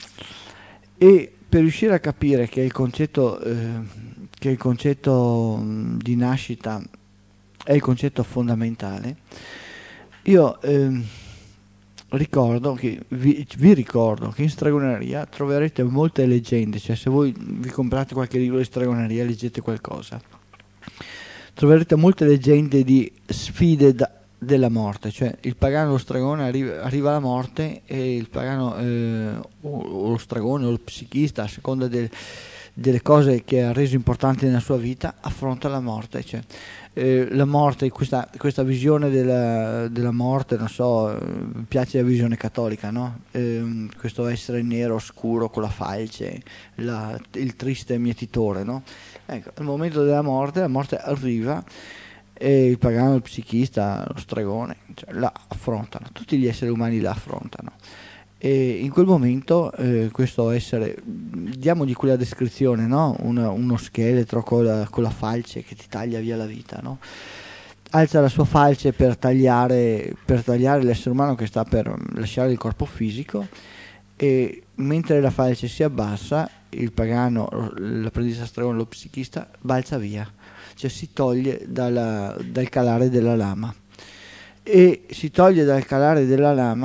E per riuscire a capire che il concetto, eh, che il concetto mh, di nascita è il concetto fondamentale, io eh, ricordo che vi, vi ricordo che in stregoneria troverete molte leggende, cioè se voi vi comprate qualche libro di stregoneria, leggete qualcosa, troverete molte leggende di sfide da, della morte, cioè il pagano o lo stregone arriva, arriva alla morte e il pagano eh, o, o lo stregone o lo psichista, a seconda del, delle cose che ha reso importanti nella sua vita, affronta la morte, cioè Eh, la morte, questa, questa visione della, della morte, non so, eh, mi piace la visione cattolica, no? Eh, questo essere nero, scuro, con la falce, la, il triste mietitore, no? Ecco, al momento della morte, la morte arriva e il pagano, il psichista, lo stregone, cioè, la affrontano, tutti gli esseri umani la affrontano. E in quel momento eh, questo essere, diamogli quella descrizione, no? Una, uno scheletro con la, con la falce che ti taglia via la vita, no? Alza la sua falce per tagliare, per tagliare l'essere umano che sta per lasciare il corpo fisico, e mentre la falce si abbassa il pagano, l'apprendista stregone, lo psichista balza via, cioè si toglie dalla, dal calare della lama, e si toglie dal calare della lama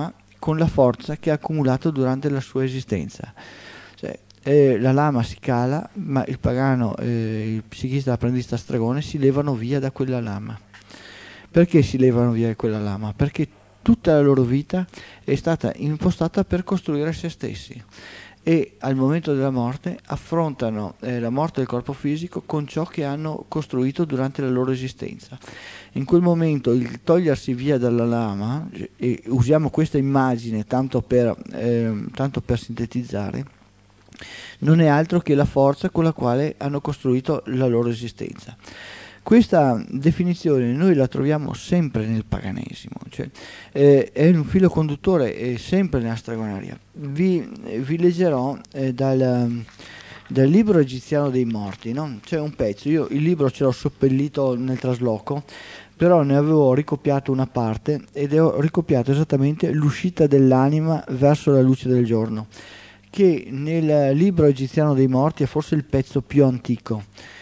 con la forza che ha accumulato durante la sua esistenza. Cioè, eh, la lama si cala, ma il pagano, eh, il psichista, l'apprendista stregone si levano via da quella lama. Perché si levano via da quella lama? Perché tutta la loro vita è stata impostata per costruire se stessi, e al momento della morte affrontano eh, la morte del corpo fisico con ciò che hanno costruito durante la loro esistenza. In quel momento il togliersi via dalla lama, e usiamo questa immagine tanto per, eh, tanto per sintetizzare, non è altro che la forza con la quale hanno costruito la loro esistenza. Questa definizione noi la troviamo sempre nel paganesimo, cioè eh, è un filo conduttore eh, sempre nella stregoneria. Vi, vi leggerò eh, dal, dal libro egiziano dei morti, no? C'è un pezzo, io il libro ce l'ho seppellito nel trasloco, però ne avevo ricopiato una parte ed ho ricopiato esattamente l'uscita dell'anima verso la luce del giorno, che nel libro egiziano dei morti è forse il pezzo più antico.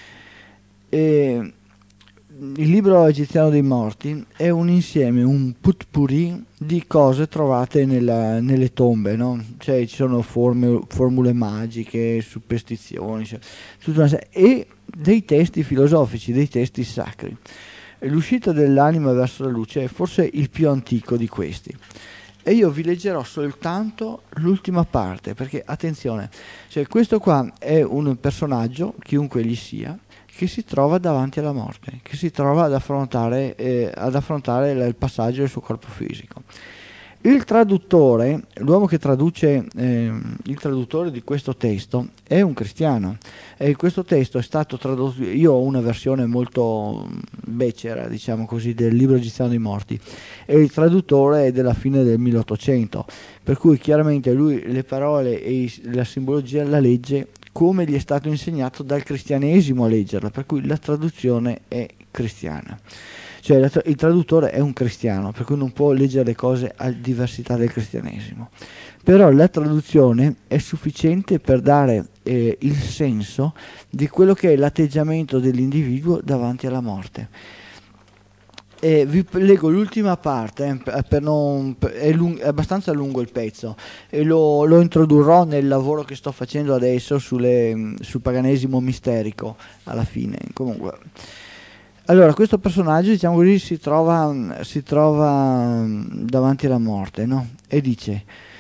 E il libro egiziano dei morti è un insieme, un potpourri di cose trovate nella, nelle tombe, no? Cioè ci sono forme, formule magiche, superstizioni, cioè, tutta una serie, e dei testi filosofici, dei testi sacri. L'uscita dell'anima verso la luce è forse il più antico di questi. E io vi leggerò soltanto l'ultima parte, perché attenzione, cioè questo qua è un personaggio, chiunque egli sia, che si trova davanti alla morte, che si trova ad affrontare, eh, ad affrontare il passaggio del suo corpo fisico. Il traduttore, l'uomo che traduce, eh, il traduttore di questo testo è un cristiano, e questo testo è stato tradotto, io ho una versione molto becera, diciamo così, del libro egiziano dei morti, e il traduttore è della fine del milleottocento, per cui chiaramente lui le parole e la simbologia la legge come gli è stato insegnato dal cristianesimo a leggerla, per cui la traduzione è cristiana. Cioè la tra- il traduttore è un cristiano, per cui non può leggere le cose a diversità del cristianesimo. Però la traduzione è sufficiente per dare eh, il senso di quello che è l'atteggiamento dell'individuo davanti alla morte. E vi leggo l'ultima parte, eh, per non, per, è, lung, è abbastanza lungo il pezzo, e lo, lo introdurrò nel lavoro che sto facendo adesso sulle, sul paganesimo misterico alla fine. Comunque, allora, questo personaggio, diciamo così, si trova, si trova davanti alla morte, no? E dice,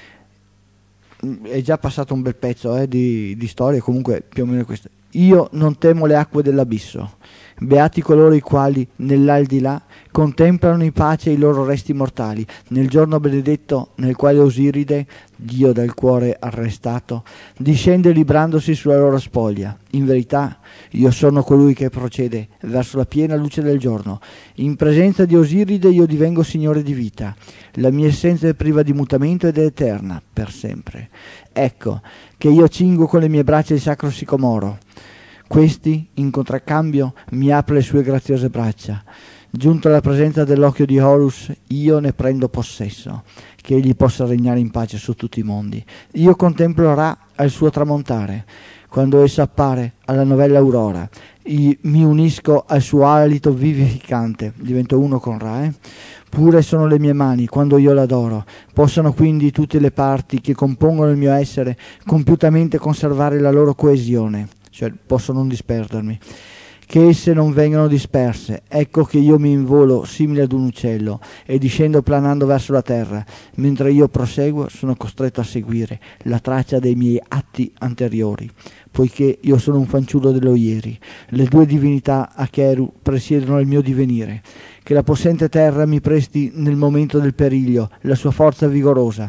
è già passato un bel pezzo eh, di, di storia, comunque più o meno questo: io non temo le acque dell'abisso, beati coloro i quali nell'aldilà contemplano in pace i loro resti mortali, nel giorno benedetto nel quale Osiride, dio dal cuore arrestato, discende librandosi sulla loro spoglia. In verità io sono colui che procede verso la piena luce del giorno. In presenza di Osiride io divengo signore di vita. La mia essenza è priva di mutamento ed è eterna per sempre. Ecco che io cingo con le mie braccia il sacro sicomoro. Questi, in contraccambio, mi apre le sue graziose braccia. Giunto alla presenza dell'occhio di Horus, io ne prendo possesso, che egli possa regnare in pace su tutti i mondi. Io contemplo Ra al suo tramontare, quando essa appare alla novella aurora. Io mi unisco al suo alito vivificante, divento uno con Ra, eh? Pure sono le mie mani, quando io l'adoro. Possano quindi tutte le parti che compongono il mio essere compiutamente conservare la loro coesione, cioè posso non disperdermi, che esse non vengano disperse. Ecco che io mi involo simile ad un uccello e discendo planando verso la terra. Mentre io proseguo sono costretto a seguire la traccia dei miei atti anteriori, poiché io sono un fanciullo dello ieri. Le due divinità Acheru presiedono il mio divenire. Che la possente terra mi presti nel momento del periglio la sua forza vigorosa.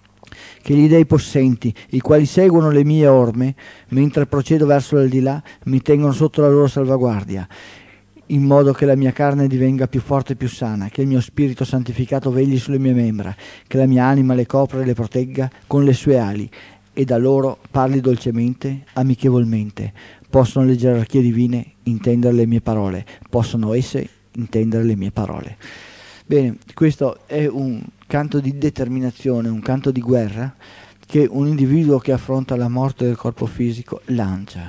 Che gli dei possenti, i quali seguono le mie orme, mentre procedo verso l'aldilà, mi tengono sotto la loro salvaguardia, in modo che la mia carne divenga più forte e più sana, che il mio spirito santificato vegli sulle mie membra, che la mia anima le copra e le protegga con le sue ali, e da loro parli dolcemente, amichevolmente. Possono le gerarchie divine intendere le mie parole, possono esse intendere le mie parole. Bene, questo è un canto di determinazione, un canto di guerra che un individuo che affronta la morte del corpo fisico lancia.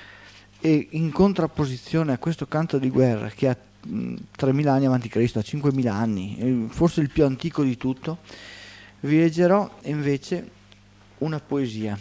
E in contrapposizione a questo canto di guerra che ha tremila anni avanti Cristo, ha cinquemila anni, forse il più antico di tutto, vi leggerò invece una poesia.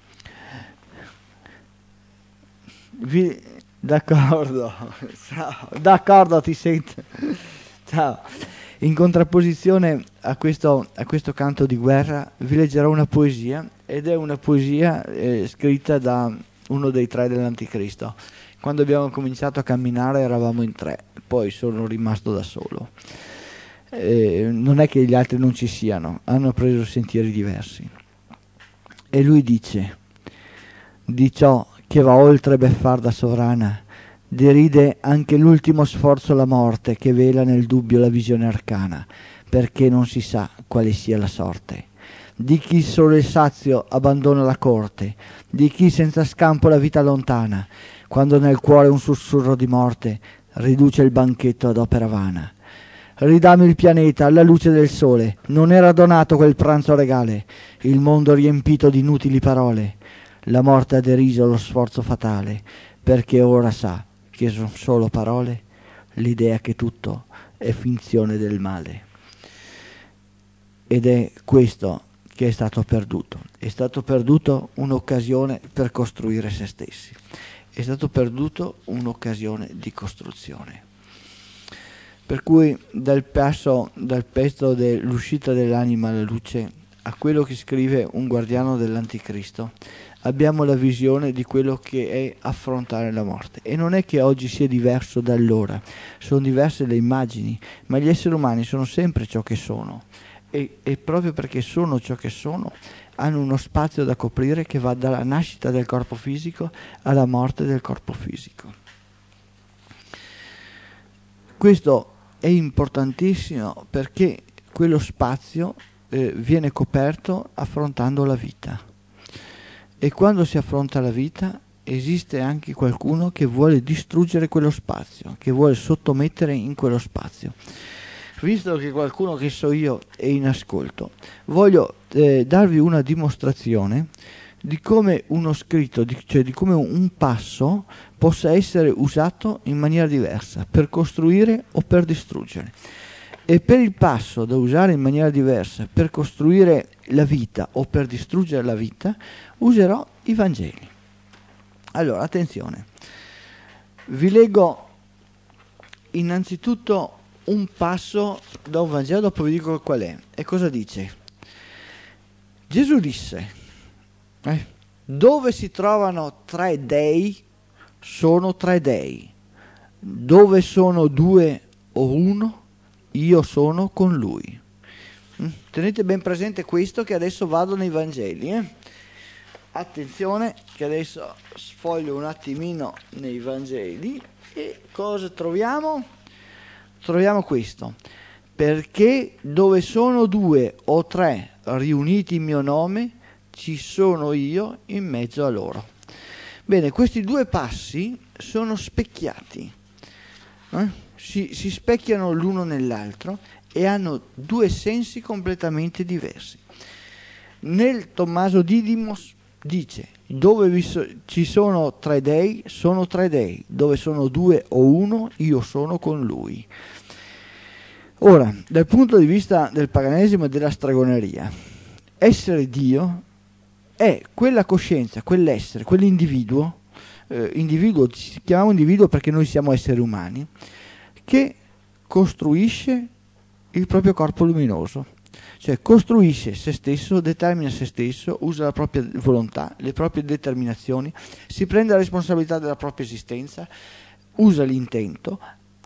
Vi... D'accordo, ciao. D'accordo, ti sento. Ciao. In contrapposizione a questo, a questo canto di guerra vi leggerò una poesia, ed è una poesia eh, scritta da uno dei tre dell'Anticristo. Quando abbiamo cominciato a camminare eravamo in tre, poi sono rimasto da solo. Eh, non è che gli altri non ci siano, hanno preso sentieri diversi. E lui dice: di ciò che va oltre beffarda sovrana, deride anche l'ultimo sforzo la morte, che vela nel dubbio la visione arcana, perché non si sa quale sia la sorte di chi solo il sazio abbandona la corte, di chi senza scampo la vita lontana, quando nel cuore un sussurro di morte riduce il banchetto ad opera vana. Ridammi il pianeta alla luce del sole, non era donato quel pranzo regale, il mondo riempito di inutili parole. La morte ha deriso lo sforzo fatale, perché ora sa che sono solo parole, l'idea che tutto è finzione del male. Ed è questo che è stato perduto. È stato perduto un'occasione per costruire se stessi. È stato perduto un'occasione di costruzione. Per cui dal passo, dal pezzo dell'uscita dell'anima alla luce a quello che scrive un guardiano dell'Anticristo, abbiamo la visione di quello che è affrontare la morte. E non è che oggi sia diverso da allora, sono diverse le immagini, ma gli esseri umani sono sempre ciò che sono. E, e proprio perché sono ciò che sono, hanno uno spazio da coprire che va dalla nascita del corpo fisico alla morte del corpo fisico. Questo è importantissimo perché quello spazio eh, viene coperto affrontando la vita. E quando si affronta la vita esiste anche qualcuno che vuole distruggere quello spazio, che vuole sottomettere in quello spazio. Visto che qualcuno che so io è in ascolto, voglio eh, darvi una dimostrazione di come uno scritto, di, cioè di come un passo possa essere usato in maniera diversa per costruire o per distruggere. E per il passo da usare in maniera diversa per costruire la vita o per distruggere la vita, userò i Vangeli. Allora, attenzione, vi leggo innanzitutto un passo da un Vangelo, dopo vi dico qual è. E cosa dice? Gesù disse, eh, dove si trovano tre dei, sono tre dei. Dove sono due o uno, io sono con lui. Mm? Tenete ben presente questo, che adesso vado nei Vangeli. Eh? Attenzione, che adesso sfoglio un attimino nei Vangeli. E cosa troviamo? Troviamo questo: perché dove sono due o tre riuniti in mio nome, ci sono io in mezzo a loro. Bene, questi due passi sono specchiati, eh? si, si specchiano l'uno nell'altro e hanno due sensi completamente diversi. Nel Tommaso Didimo dice: dove vi so, ci sono tre dei, sono tre dei, dove sono due o uno, io sono con lui. Ora, dal punto di vista del paganesimo e della stregoneria, essere Dio è quella coscienza, quell'essere, quell'individuo, eh, individuo, ci chiamiamo individuo perché noi siamo esseri umani, che costruisce il proprio corpo luminoso, cioè costruisce se stesso, determina se stesso, usa la propria volontà, le proprie determinazioni, si prende la responsabilità della propria esistenza, usa l'intento,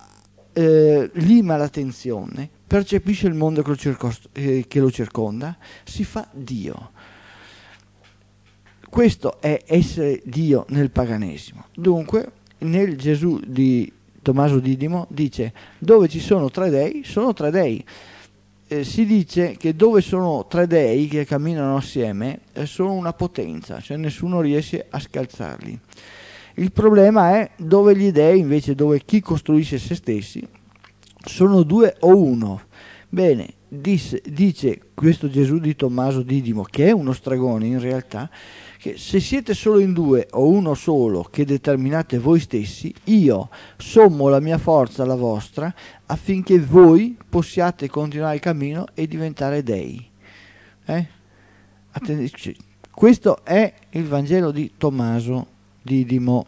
eh, lima l'attenzione, percepisce il mondo che lo, circost- eh, che lo circonda, si fa Dio. Questo è essere Dio nel paganesimo. Dunque, nel Gesù di Tommaso Didimo dice: dove ci sono tre dei, sono tre dei. Eh, si dice che dove sono tre dei che camminano assieme eh, sono una potenza, cioè nessuno riesce a scalzarli. Il problema è dove gli dei, invece, dove chi costruisce se stessi, sono due o uno. Bene, dice, dice questo Gesù di Tommaso Didimo, che è uno stregone in realtà, che se siete solo in due o uno solo che determinate voi stessi, io sommo la mia forza alla vostra affinché voi possiate continuare il cammino e diventare dei. Eh? Attende- questo è il Vangelo di Tommaso Didimo.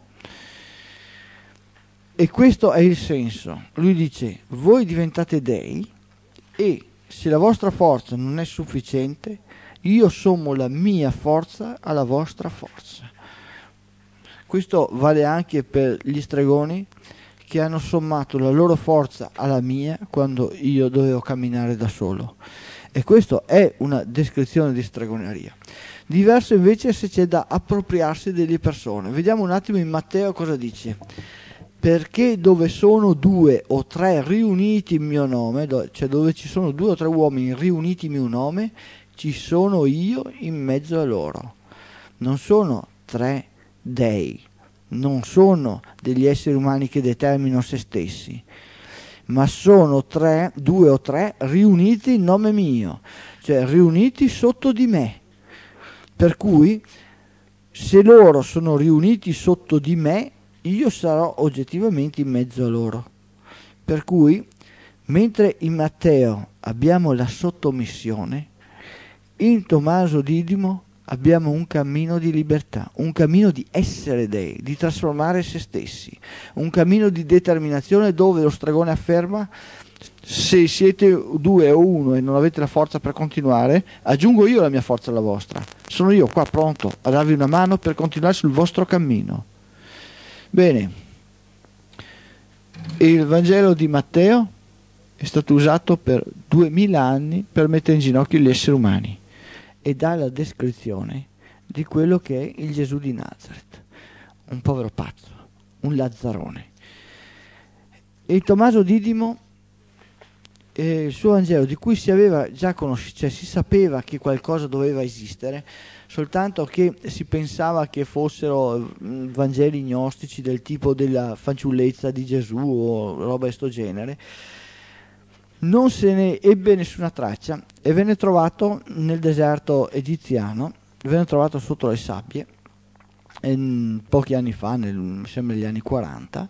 E questo è il senso. Lui dice: voi diventate dei, e se la vostra forza non è sufficiente, io sommo la mia forza alla vostra forza. Questo vale anche per gli stregoni, che hanno sommato la loro forza alla mia quando io dovevo camminare da solo. E questo è una descrizione di stregoneria. Diverso invece se c'è da appropriarsi delle persone. Vediamo un attimo in Matteo cosa dice. Perché dove sono due o tre riuniti in mio nome, cioè dove ci sono due o tre uomini riuniti in mio nome, ci sono io in mezzo a loro. Non sono tre dei, non sono degli esseri umani che determinano se stessi, ma sono tre, due o tre riuniti in nome mio, cioè riuniti sotto di me. Per cui se loro sono riuniti sotto di me, io sarò oggettivamente in mezzo a loro. Per cui, mentre in Matteo abbiamo la sottomissione, in Tommaso Didimo abbiamo un cammino di libertà, un cammino di essere dei, di trasformare se stessi, un cammino di determinazione dove lo stregone afferma: se siete due o uno e non avete la forza per continuare, aggiungo io la mia forza alla vostra. Sono io qua pronto a darvi una mano per continuare sul vostro cammino. Bene, il Vangelo di Matteo è stato usato per duemila anni per mettere in ginocchio gli esseri umani e dà la descrizione di quello che è il Gesù di Nazareth, un povero pazzo, un lazzarone. E il Tommaso Didimo, eh, il suo Vangelo, di cui si aveva già conosciuto, cioè si sapeva che qualcosa doveva esistere, soltanto che si pensava che fossero Vangeli gnostici del tipo della fanciullezza di Gesù o roba di sto genere. Non se ne ebbe nessuna traccia e venne trovato nel deserto egiziano, venne trovato sotto le sabbie in, pochi anni fa, nel, mi sembra negli anni quaranta,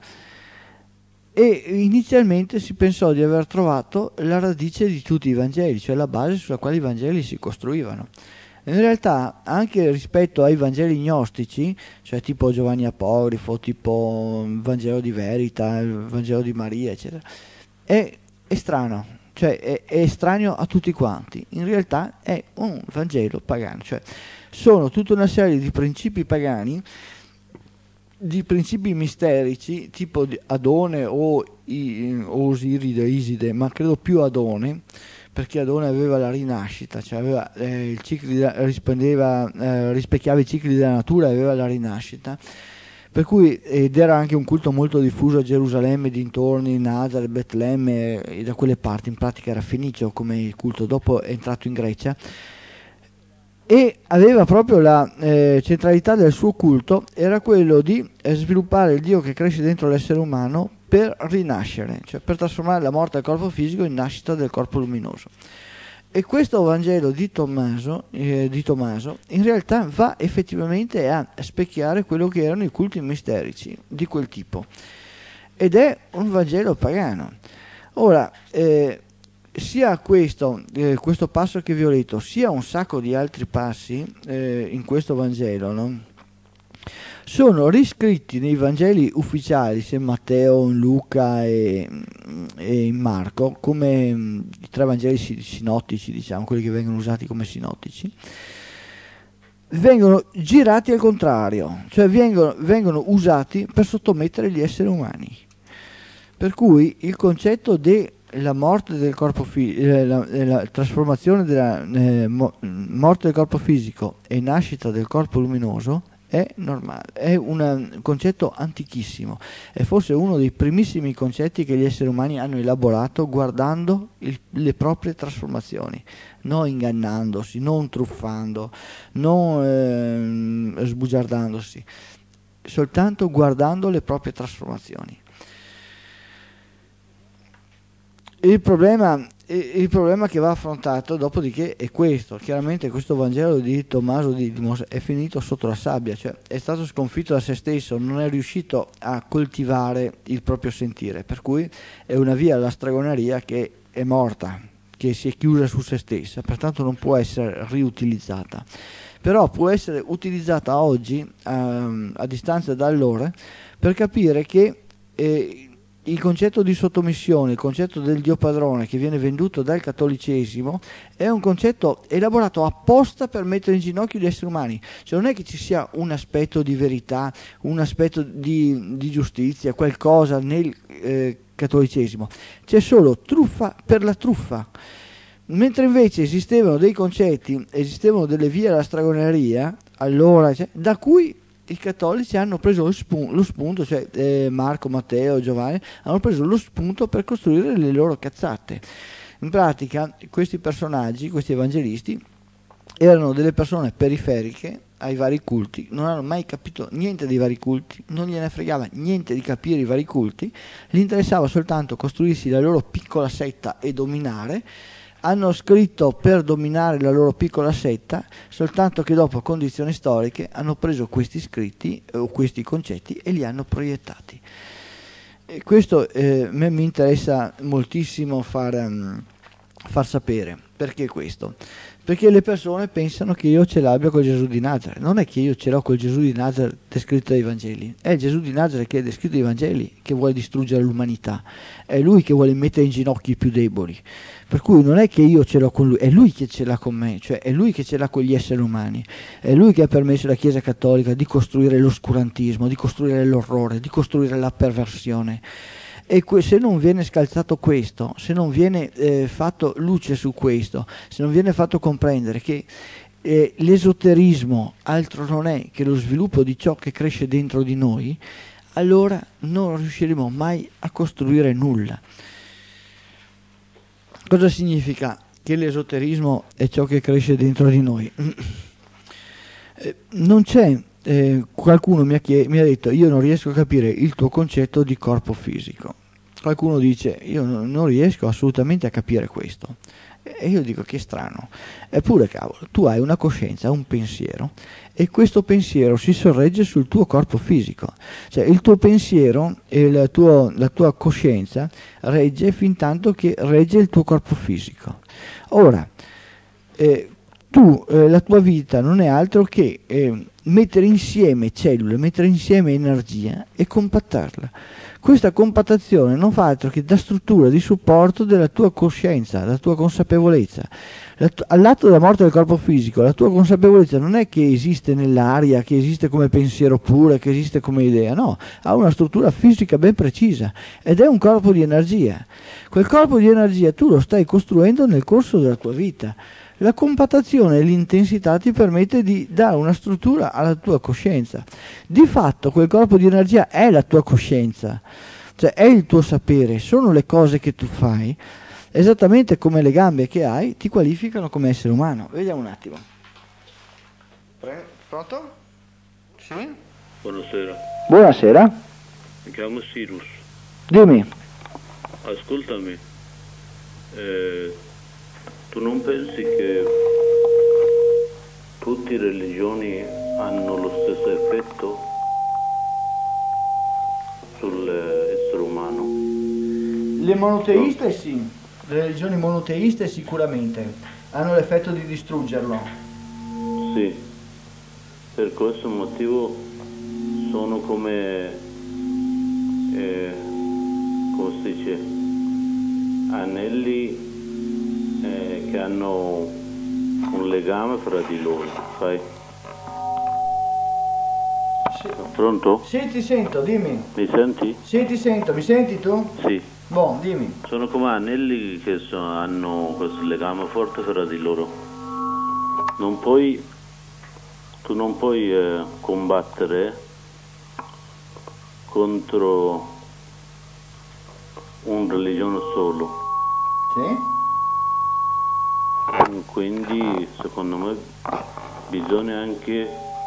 e inizialmente si pensò di aver trovato la radice di tutti i Vangeli, cioè la base sulla quale i Vangeli si costruivano. In realtà, anche rispetto ai Vangeli gnostici, cioè tipo Giovanni Apocrifo, tipo il Vangelo di Verita, il Vangelo di Maria, eccetera, è, è strano, cioè è, è estraneo a tutti quanti. In realtà è un Vangelo pagano, cioè sono tutta una serie di principi pagani, di principi misterici, tipo di Adone o, I, o Osiride, Iside, ma credo più Adone, perché Adone aveva la rinascita, cioè aveva, eh, il ciclo rispondeva, eh, rispecchiava i cicli della natura e aveva la rinascita, per cui ed era anche un culto molto diffuso a Gerusalemme, dintorni, Nazareth, Betlemme e da quelle parti. In pratica era fenicio come il culto, dopo è entrato in Grecia e aveva proprio la eh, centralità del suo culto era quello di eh, sviluppare il Dio che cresce dentro l'essere umano per rinascere, cioè per trasformare la morte del corpo fisico in nascita del corpo luminoso. E questo Vangelo di Tommaso, eh, di Tommaso in realtà va effettivamente a specchiare quello che erano i culti misterici di quel tipo, ed è un Vangelo pagano. Ora, eh, sia questo, eh, questo passo che vi ho letto, sia un sacco di altri passi eh, in questo Vangelo, no? Sono riscritti nei Vangeli ufficiali, sia in Matteo, in Luca e, e in Marco, come mh, i tre Vangeli sinottici, diciamo, quelli che vengono usati come sinottici, vengono girati al contrario, cioè vengono, vengono usati per sottomettere gli esseri umani. Per cui il concetto della morte del corpo fisico, eh, la, la trasformazione della eh, mo- morte del corpo fisico e nascita del corpo luminoso è normale, è un concetto antichissimo, è forse uno dei primissimi concetti che gli esseri umani hanno elaborato guardando il, le proprie trasformazioni, non ingannandosi, non truffando, non eh, sbugiardandosi, soltanto guardando le proprie trasformazioni. Il problema, il problema che va affrontato dopodiché è questo: chiaramente questo Vangelo di Tommaso Didimo è finito sotto la sabbia, cioè è stato sconfitto da se stesso, non è riuscito a coltivare il proprio sentire, per cui è una via alla stregoneria che è morta, che si è chiusa su se stessa, pertanto non può essere riutilizzata. Però può essere utilizzata oggi, ehm, a distanza da allora, per capire che eh, il concetto di sottomissione, il concetto del Dio padrone che viene venduto dal cattolicesimo, è un concetto elaborato apposta per mettere in ginocchio gli esseri umani. Cioè non è che ci sia un aspetto di verità, un aspetto di, di giustizia, qualcosa nel eh, cattolicesimo, c'è solo truffa per la truffa. Mentre invece esistevano dei concetti, esistevano delle vie alla stregoneria, allora, cioè, da cui i cattolici hanno preso lo, spun- lo spunto, cioè eh, Marco, Matteo, Giovanni, hanno preso lo spunto per costruire le loro cazzate. In pratica questi personaggi, questi evangelisti, erano delle persone periferiche ai vari culti, non hanno mai capito niente dei vari culti, non gliene fregava niente di capire i vari culti, gli interessava soltanto costruirsi la loro piccola setta e dominare. Hanno scritto per dominare la loro piccola setta, soltanto che dopo condizioni storiche hanno preso questi scritti o questi concetti e li hanno proiettati. E questo eh, a me mi interessa moltissimo far, um, far sapere. Perché questo? Perché le persone pensano che io ce l'abbia col Gesù di Nazareth. Non è che io ce l'ho col Gesù di Nazareth descritto dai Vangeli, è il Gesù di Nazareth che è descritto dai Vangeli che vuole distruggere l'umanità, è lui che vuole mettere in ginocchio i più deboli. Per cui non è che io ce l'ho con lui, è lui che ce l'ha con me, cioè è lui che ce l'ha con gli esseri umani, è lui che ha permesso alla Chiesa Cattolica di costruire l'oscurantismo, di costruire l'orrore, di costruire la perversione. E que- se non viene scalzato questo, se non viene eh, fatto luce su questo, se non viene fatto comprendere che eh, l'esoterismo altro non è che lo sviluppo di ciò che cresce dentro di noi, allora non riusciremo mai a costruire nulla. Cosa significa che l'esoterismo è ciò che cresce dentro di noi? Eh, non c'è, eh, qualcuno mi ha, chied- mi ha detto io non riesco a capire il tuo concetto di corpo fisico. Qualcuno dice io non, non riesco assolutamente a capire questo. E io dico che strano. Eppure cavolo, tu hai una coscienza, un pensiero e questo pensiero si sorregge sul tuo corpo fisico. Cioè il tuo pensiero e la, tuo, la tua coscienza regge fin tanto che regge il tuo corpo fisico. Ora, eh, tu, eh, la tua vita non è altro che eh, mettere insieme cellule, mettere insieme energia e compattarla. Questa compattazione non fa altro che da struttura di supporto della tua coscienza, della tua consapevolezza. Tu- all'atto della morte del corpo fisico, la tua consapevolezza non è che esiste nell'aria, che esiste come pensiero puro, che esiste come idea, no, ha una struttura fisica ben precisa ed è un corpo di energia. Quel corpo di energia tu lo stai costruendo nel corso della tua vita. La compattazione e l'intensità ti permette di dare una struttura alla tua coscienza. Di fatto quel corpo di energia è la tua coscienza, cioè è il tuo sapere, sono le cose che tu fai, esattamente come le gambe che hai ti qualificano come essere umano. Vediamo un attimo. Pre- Pronto? Sì?
Buonasera,
Buonasera.
mi chiamo Sirus.
Dimmi.
Ascoltami, eh, tu non pensi che tutte le religioni hanno lo stesso effetto sull'essere umano?
Le monoteiste sì, le religioni monoteiste sicuramente hanno l'effetto di distruggerlo.
Sì, per questo motivo sono come, eh, come si dice, anelli eh, che hanno un legame fra di loro, sai?
Sì.
Pronto?
Sì, ti sento, dimmi.
Mi senti?
Sì, ti sento, mi senti tu?
Sì.
Boh, dimmi.
Sono come anelli che so- hanno questo legame forte fra di loro. Non puoi, tu non puoi eh, combattere contro una religione solo.
Sì?
Quindi secondo me bisogna anche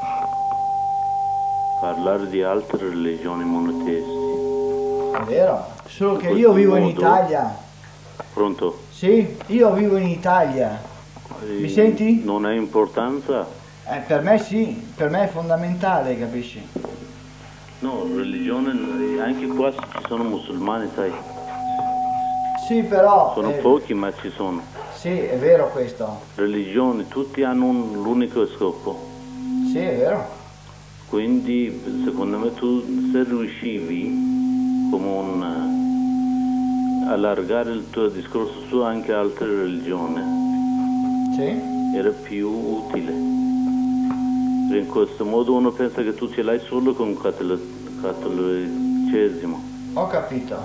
parlare di altre religioni monoteisti.
È vero. Solo
In
che
questo
io vivo in
modo-
Italia.
Pronto?
Sì, io vivo in Italia. Mi
Eh,
senti?
Non ha importanza?
Eh, per me sì, per me è fondamentale, capisci?
No, religione, anche qua ci sono musulmani, sai?
Sì, però...
Sono
eh,
pochi, ma ci sono.
Sì, è vero questo.
religioni, tutti hanno un, l'unico scopo.
Sì, è vero.
Quindi secondo me tu, se riuscivi come un allargare il tuo discorso su anche altre religioni,
Sì.
era più utile. In questo modo uno pensa che tu ce l'hai solo con il cattolicesimo.
Ho capito.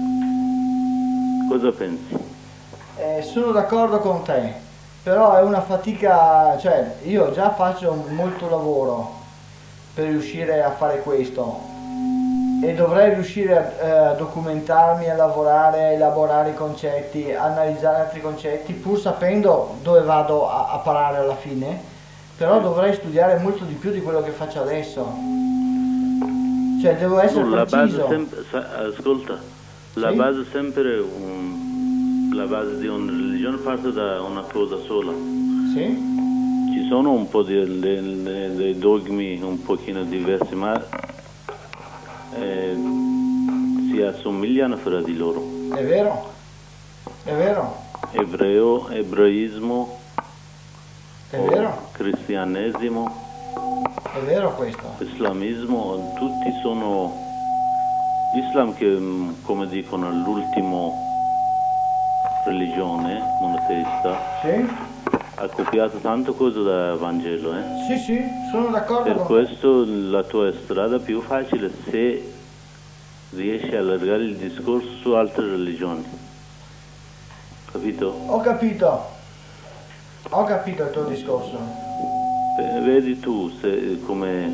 Cosa pensi?
Eh, sono d'accordo con te, però è una fatica, cioè io già faccio molto lavoro per riuscire a fare questo e dovrei riuscire a, eh, a documentarmi, a lavorare, a elaborare i concetti, a analizzare altri concetti, pur sapendo dove vado a, a parare alla fine, però dovrei studiare molto di più di quello che faccio adesso. Cioè devo essere
No, la base
preciso.
sempre, sa- ascolta, la
Sì?
base sempre, un- la base di una religione parte da una cosa sola.
Sì?
Ci sono un po' di, de- de- dei dogmi un pochino diversi, ma eh, si assomigliano fra di loro.
È vero? È vero?
Ebreo, ebraismo,
È
o
vero?
cristianesimo,
È vero questo?
islamismo, tutti sono Islam che, mh, come dicono, è l'ultimo religione monoteista,
Sì?
ha copiato tante cose dal Vangelo, eh?
Sì, sì, sono d'accordo
Per
con te.
questo la tua strada è più facile se riesci a allargare il discorso su altre religioni. Capito?
Ho capito. Ho capito il tuo discorso.
Eh, Vedi tu se come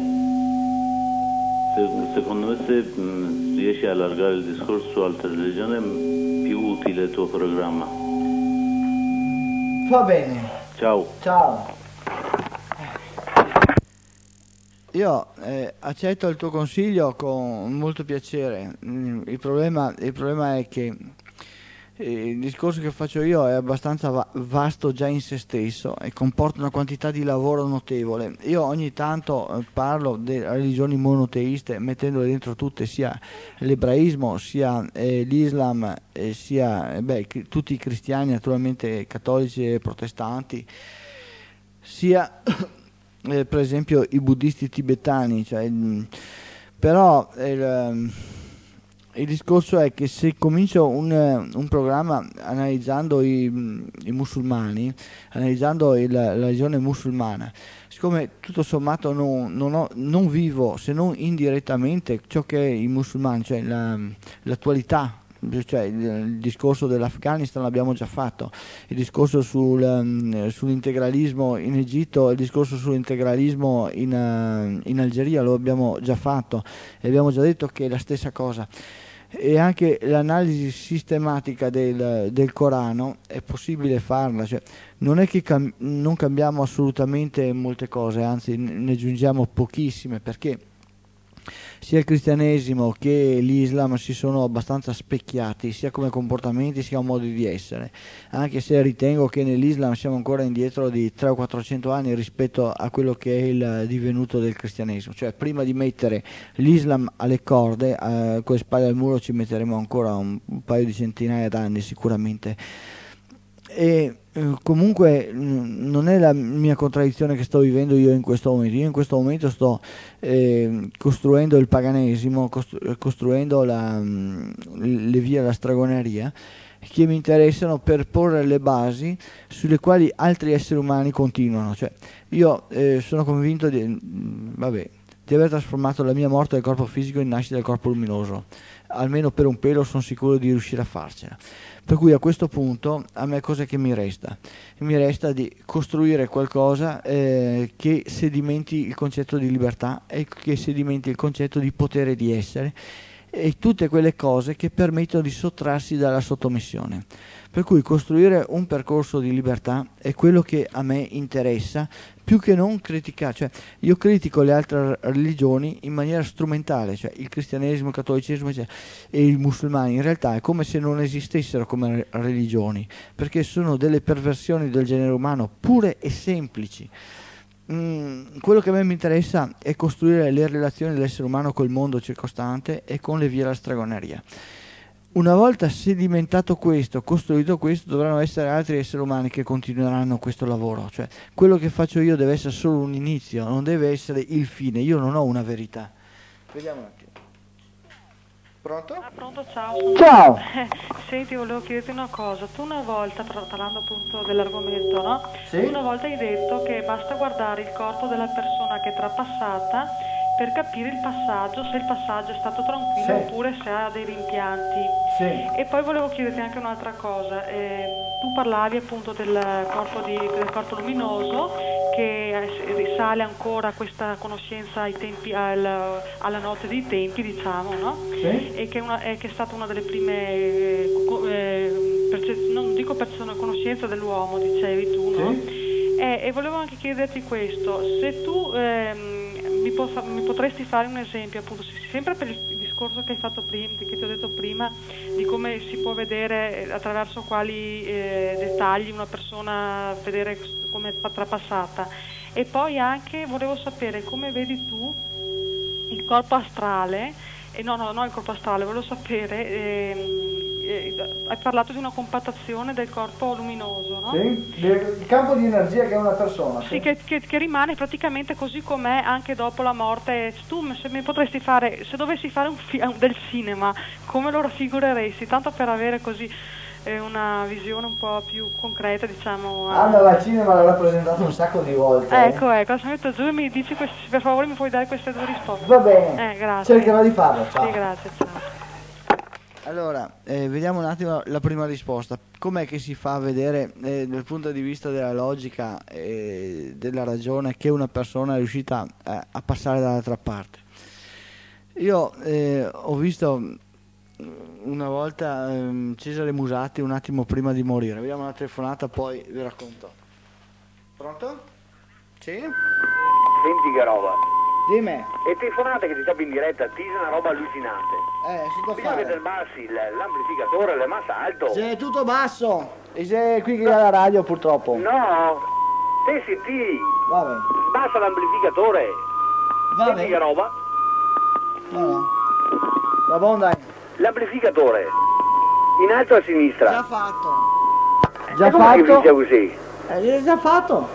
se- secondo me se mh, riesci a allargare il discorso su altre religioni è più utile il tuo programma.
Va bene.
Ciao.
Ciao. Io eh, accetto il tuo consiglio con molto piacere. Mm, Il problema, il problema è che eh, il discorso che faccio io è abbastanza va- vasto già in se stesso e comporta una quantità di lavoro notevole. Io ogni tanto eh, parlo delle religioni monoteiste mettendole dentro tutte, sia l'ebraismo, sia eh, l'Islam, eh, sia eh, beh, cri- tutti i cristiani, naturalmente cattolici e protestanti, sia eh, per esempio i buddisti tibetani, cioè, mm, però eh, il, ehm, il discorso è che se comincio un, eh, un programma analizzando i, mm, i musulmani, analizzando il- la religione musulmana, siccome tutto sommato non, non ho- non vivo se non indirettamente ciò che è i musulmani, cioè la- l'attualità, cioè il, il discorso dell'Afghanistan l'abbiamo già fatto, il discorso sul, ehm, sull'integralismo in Egitto, il discorso sull'integralismo in, eh, in Algeria lo abbiamo già fatto e abbiamo già detto che è la stessa cosa. E anche l'analisi sistematica del, del Corano è possibile farla, cioè, non è che cam- non cambiamo assolutamente molte cose, anzi ne aggiungiamo pochissime, perché sia il cristianesimo che l'Islam si sono abbastanza specchiati sia come comportamenti sia come modi di essere, anche se ritengo che nell'Islam siamo ancora indietro di trecento o quattrocento anni rispetto a quello che è il divenuto del cristianesimo. Cioè, prima di mettere l'Islam alle corde, eh, con le spalle al muro, ci metteremo ancora un, un paio di centinaia d'anni sicuramente. E eh, comunque mh, non è la mia contraddizione che sto vivendo io in questo momento. Io in questo momento sto eh, costruendo il paganesimo, costru- costruendo la, mh, le vie alla stregoneria che mi interessano per porre le basi sulle quali altri esseri umani continuano. Cioè, io eh, sono convinto di, mh, vabbè, di aver trasformato la mia morte del corpo fisico in nascita del corpo luminoso. Almeno per un pelo sono sicuro di riuscire a farcela. Per cui a questo punto a me cosa che mi resta? Mi resta di costruire qualcosa eh, che sedimenti il concetto di libertà e che sedimenti il concetto di potere di essere e tutte quelle cose che permettono di sottrarsi dalla sottomissione. Per cui costruire un percorso di libertà è quello che a me interessa, più che non criticare. Cioè, io critico le altre religioni in maniera strumentale, cioè il cristianesimo, il cattolicesimo eccetera, e i musulmani. In realtà è come se non esistessero come religioni, perché sono delle perversioni del genere umano pure e semplici. Mm, quello che a me mi interessa è costruire le relazioni dell'essere umano col mondo circostante e con le vie della stregoneria. una volta sedimentato questo, costruito questo, dovranno essere altri esseri umani che continueranno questo lavoro. Cioè, quello che faccio io deve essere solo un inizio, non deve essere il fine. Io non ho una verità. Vediamo un attimo. Pronto?
Ah, pronto, ciao.
Ciao!
Senti, volevo chiederti una cosa. Tu una volta, parlando appunto dell'argomento, no?
Sì?
Tu una volta hai detto che basta guardare il corpo della persona che è trapassata per capire il passaggio, se il passaggio è stato tranquillo,
sì,
oppure se ha dei rimpianti.
Sì.
E poi volevo chiederti anche un'altra cosa. Eh, tu parlavi appunto del corpo, di, del corpo luminoso che risale ancora a questa conoscenza ai tempi, al, alla notte dei tempi, diciamo, no?
Sì.
E che, una, è, che è stata una delle prime, eh, eh, perce- non dico persone, conoscenza dell'uomo, dicevi tu, no?
Sì.
Eh, e volevo anche chiederti questo, se tu ehm, mi, po- mi potresti fare un esempio, appunto, sempre per il discorso che hai fatto prima, che ti ho detto prima, di come si può vedere, attraverso quali eh, dettagli una persona vedere come è trapassata. E poi anche volevo sapere come vedi tu il corpo astrale, e no, no, no, il corpo astrale, volevo sapere, ehm, eh, hai parlato di una compattazione del corpo luminoso, no?
Sì, il campo di energia che è una persona.
Sì,
Sì.
che, che, che rimane praticamente così com'è anche dopo la morte. Tu se mi potresti fare, se dovessi fare un film del cinema, come lo raffigureresti? Tanto per avere così eh, una visione un po' più concreta, diciamo.
Ah, no, la cinema l'ha rappresentato un sacco di volte.
Ecco, ecco, adesso metto giù e mi dici, questi, per favore mi puoi dare queste due risposte.
Va bene,
eh, grazie.
cercherò di farlo, ciao.
Sì, grazie, ciao.
Allora, eh, vediamo un attimo la prima risposta. Com'è che si fa a vedere, eh, dal punto di vista della logica e della ragione, che una persona è riuscita a, a passare dall'altra parte? Io eh, ho visto una volta ehm, Cesare Musatti un attimo prima di morire. Vediamo una telefonata, poi vi racconto. Pronto? Sì?
Senti che roba.
Dimmi.
E telefonate che ti stavi in diretta, ti è una roba allucinante.
Eh, sotto
Bisogna
fare.
che abbassi l'amplificatore, le massa alto.
C'è tutto basso. E c'è qui che ha la radio purtroppo.
No, te senti.
Va bene.
Basta l'amplificatore.
Va
Senti
bene.
che roba.
No, no. Va buon dai.
L'amplificatore. In alto a sinistra.
Già fatto.
E
Già
com'è che
fatto.
fischia così?
Eh, già fatto.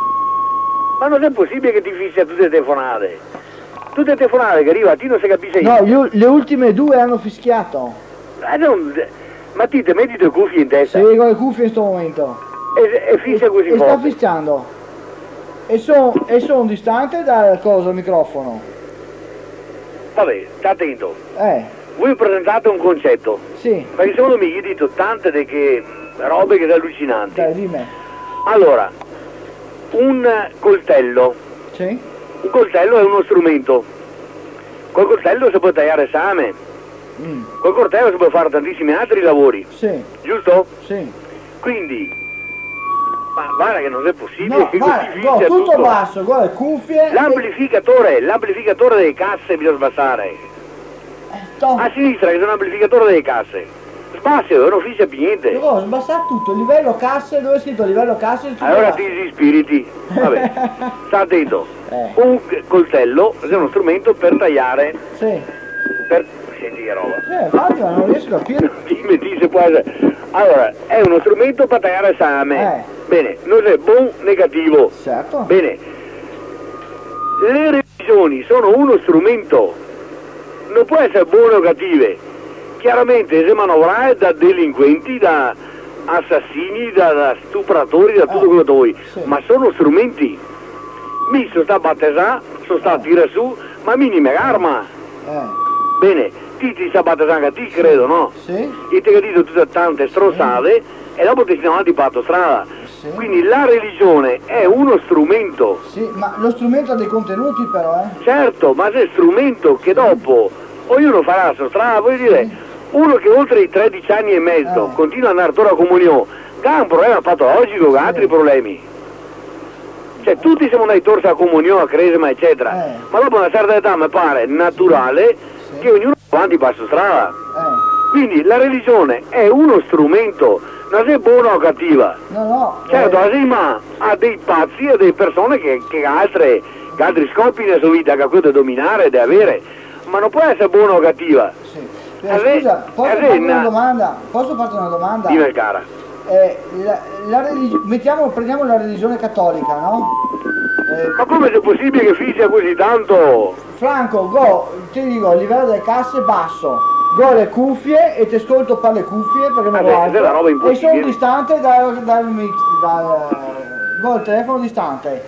Ma non è possibile che ti fischia tutte le telefonate. Tutte le telefonate che arriva, a ti non si capisce
No,
niente.
io, le ultime due hanno fischiato.
Eh, non... Ma ti te metti le cuffie in testa.
Sì, con le cuffie in sto momento.
E, e fischia così
E sta
forte.
fischiando. E sono e son distante dal coso, microfono.
Vabbè, sta attento.
Eh,
Voi presentate un concetto.
sì.
Perché secondo me io dito tante di che robe che sono allucinanti.
Dai, dimmi.
Allora, un coltello.
Sì?
Un coltello è uno strumento. Col coltello si può tagliare same.
Mm.
Col coltello si può fare tantissimi altri lavori.
Sì,
Giusto?
sì.
Quindi, ma guarda che non è possibile
No,
che
guarda,
così
guarda,
fischia
tutto
tutto.
basso, guarda, cuffie.
L'amplificatore, l'amplificatore delle casse bisogna sbassare.
e- to-
A sinistra che sono l'amplificatore delle casse. Spazio, non fischia più niente.
Devo sbassare tutto, livello casse, dove è scritto livello casse? Tutto
Allora
basso.
ti dispiriti. Vabbè, sta attento.
Eh.
Un coltello è uno strumento per tagliare.
Sì.
Per... Senti che roba.
Eh, infatti, ma non riesco a capire.
Ti metti se può essere. Allora, è uno strumento per tagliare same.
Eh.
Bene, non è buon negativo.
Certo.
Bene. Le religioni sono uno strumento. Non può essere buone o cattive. Chiaramente si manovrare da delinquenti, da assassini, da, da stupratori, da tutto
Eh,
quello che vuoi.
sì.
Ma sono strumenti. Mi sono sta a battezzare, sono sta a tirare su, ma minima arma.
Eh,
Bene, ti ti sta a battezzare anche a ti, credo, no?
sì?
E ti ho detto tutte tante stronzate e dopo ti stiamo avanti per autostrada.
Sì.
Quindi la religione è uno strumento.
Sì, ma lo strumento ha dei contenuti però, eh?
Certo, ma se è strumento che dopo ognuno farà la sua strada, voglio dire, uno che oltre i tredici anni e mezzo
Eh.
continua ad andare ancora a comunione, che ha un problema patologico, che ha altri problemi. Cioè tutti siamo andati torsi a comunione, a cresima, eccetera.
Eh.
Ma dopo una certa età mi pare naturale
Sì.
che ognuno va avanti per la sua strada.
Eh,
Quindi la religione è uno strumento, non è buona o cattiva.
no, no.
Certo,
eh,
la Sima ha dei pazzi e delle persone che, che, altre, che altri scopi nella sua vita, che ha quello di dominare, di avere, ma non può essere buona o cattiva.
sì. Eh, scusa, posso farti una domanda? Posso farti una domanda?
Dimmi, cara.
Eh, la, la religi- mettiamo, prendiamo la religione cattolica, no? Eh,
Ma come è possibile che fischia così tanto?
Franco, go, ti dico, il livello delle casse basso. Go le cuffie e ti ascolto per le cuffie perché non
Ah,
ho
beh,
altro.
è una roba
E
impossibile.
sono distante dal, dal mix, dal, go il telefono distante.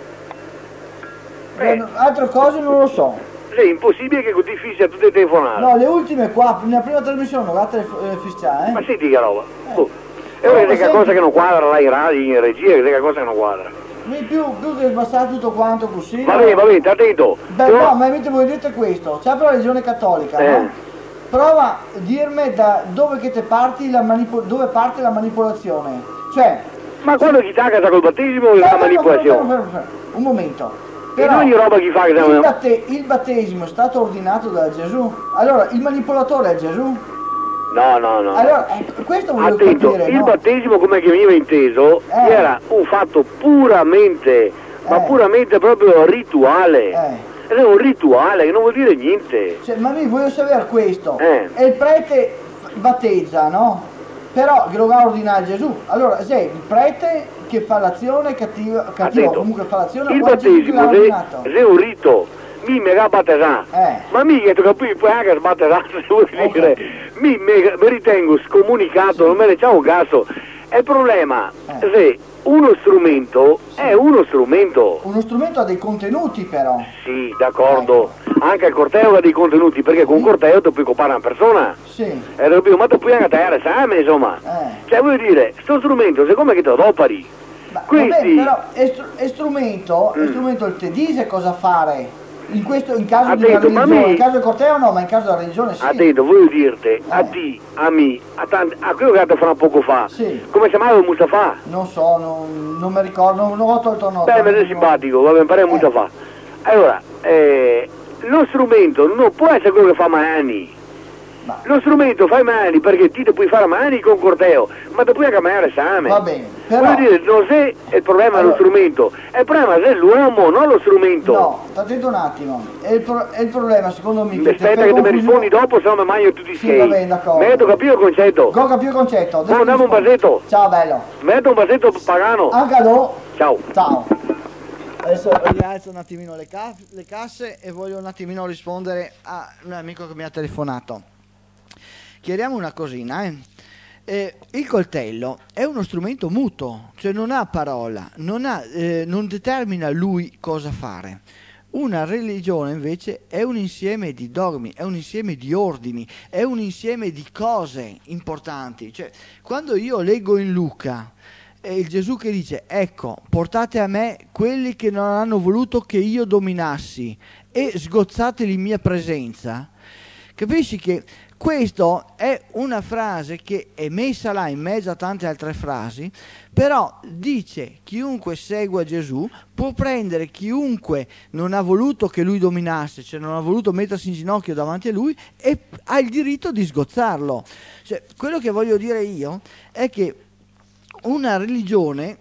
Eh.
Altre cose non lo so.
È impossibile che così fischia tutte le telefonate.
No, le ultime qua, nella prima trasmissione non la fischiare, eh?
Ma senti che roba.
Eh.
Oh. E ora che cosa che non quadra là in radio, in regia, che cosa che non quadra.
Mi più, più che passare tutto quanto così.
Va bene, va bene, attento.
Beh,
Io-
no, ma invece voi dite questo, c'è per la religione cattolica,
Eh.
no? Prova a dirmi da dove che te parti la manipo- dove parte la manipolazione. Cioè,
Ma quando chi tacca col battesimo o la
fermo,
manipolazione?
fermo, fermo, fermo, un momento.
In ogni roba chi fa che
il,
siamo-
batte- il battesimo è stato ordinato da Gesù. Allora, il manipolatore è Gesù.
No, no, no.
Allora, ecco, questo volevo
Attento,
capire,
il
no?
battesimo come che veniva inteso
Eh.
era un fatto puramente, ma
Eh.
puramente proprio rituale.
Eh.
Ed è un rituale che non vuol dire niente.
Cioè, ma mi voglio sapere questo.
Eh.
E il prete battezza, no? Però che lo va a ordinare Gesù. Allora, se il prete che fa l'azione cattiva, cattiva o
Attento.
comunque fa l'azione,
Il
o è Gesù che l'ha
battesimo se,
ordinato?
se è un rito, mi me la battesà.
Eh.
Ma mica tu capisci poi anche sbatterà, se vuoi
Ok.
dire. Mi me, mi ritengo scomunicato, non me ne c'è un caso. E il problema,
Eh.
se uno strumento è uno strumento.
Uno strumento ha dei contenuti però.
Sì, d'accordo. Anche il corteo ha dei contenuti, perché con un corteo tu puoi copare una persona.
Sì.
E dopo, ma tu puoi anche tagliare esame, insomma.
Eh.
Cioè, vuol dire, sto strumento, siccome che te lo adoperi,
Ma,
questi...
vabbè, però è, str- è strumento, è
Mm.
strumento il te dice cosa fare. In questo in caso di
Attento,
una
ma
religione,
mi-
in caso del corteo no, ma in caso della religione sì.
Attento, voglio dirti, a
Eh.
te, a me, a, tanti, a quello che ha detto fra poco fa,
Sì.
come si chiamava Mustafa?
Non so, non, non mi ricordo, non, non ho tolto nota.
Beh, me è simpatico, va bene, pare
Eh.
Mustafa. Allora, eh, lo strumento non può essere quello che fa mani.
Ma-
Lo strumento fai mani perché ti puoi fare mani con corteo, ma ti puoi anche cambiare esame.
Va bene, però...
Voglio dire, non se è il problema
Allora-
lo strumento, è il problema se è l'uomo, non lo strumento.
No, sta attento un attimo. È il, pro- è il problema secondo me.
Aspetta
te fai
che te mi
confusione-
rispondi dopo, se no mi mangio tutti i
Sì,
schei.
va bene, d'accordo.
Mi hai detto capire il concetto?
Go capire il concetto. Adesso
Oh, dammi un
rispondo.
basetto.
Ciao bello.
Mi hai detto un basetto pagano?
Anche a do.
Ciao.
Ciao. Adesso rialzo un attimino le, ca- le casse e voglio un attimino rispondere a un amico che mi ha telefonato. Chiariamo una cosina, eh. Eh, il coltello è uno strumento muto, cioè non ha parola, non, ha, eh, non determina lui cosa fare. Una religione invece è un insieme di dogmi, è un insieme di ordini, è un insieme di cose importanti. Cioè, quando io leggo in Luca eh, il Gesù che dice: ecco, portate a me quelli che non hanno voluto che io dominassi e sgozzateli in mia presenza, capisci che questa è una frase che è messa là in mezzo a tante altre frasi, però dice chiunque segua Gesù può prendere chiunque non ha voluto che lui dominasse, cioè non ha voluto mettersi in ginocchio davanti a lui, e ha il diritto di sgozzarlo. Cioè, quello che voglio dire io è che una religione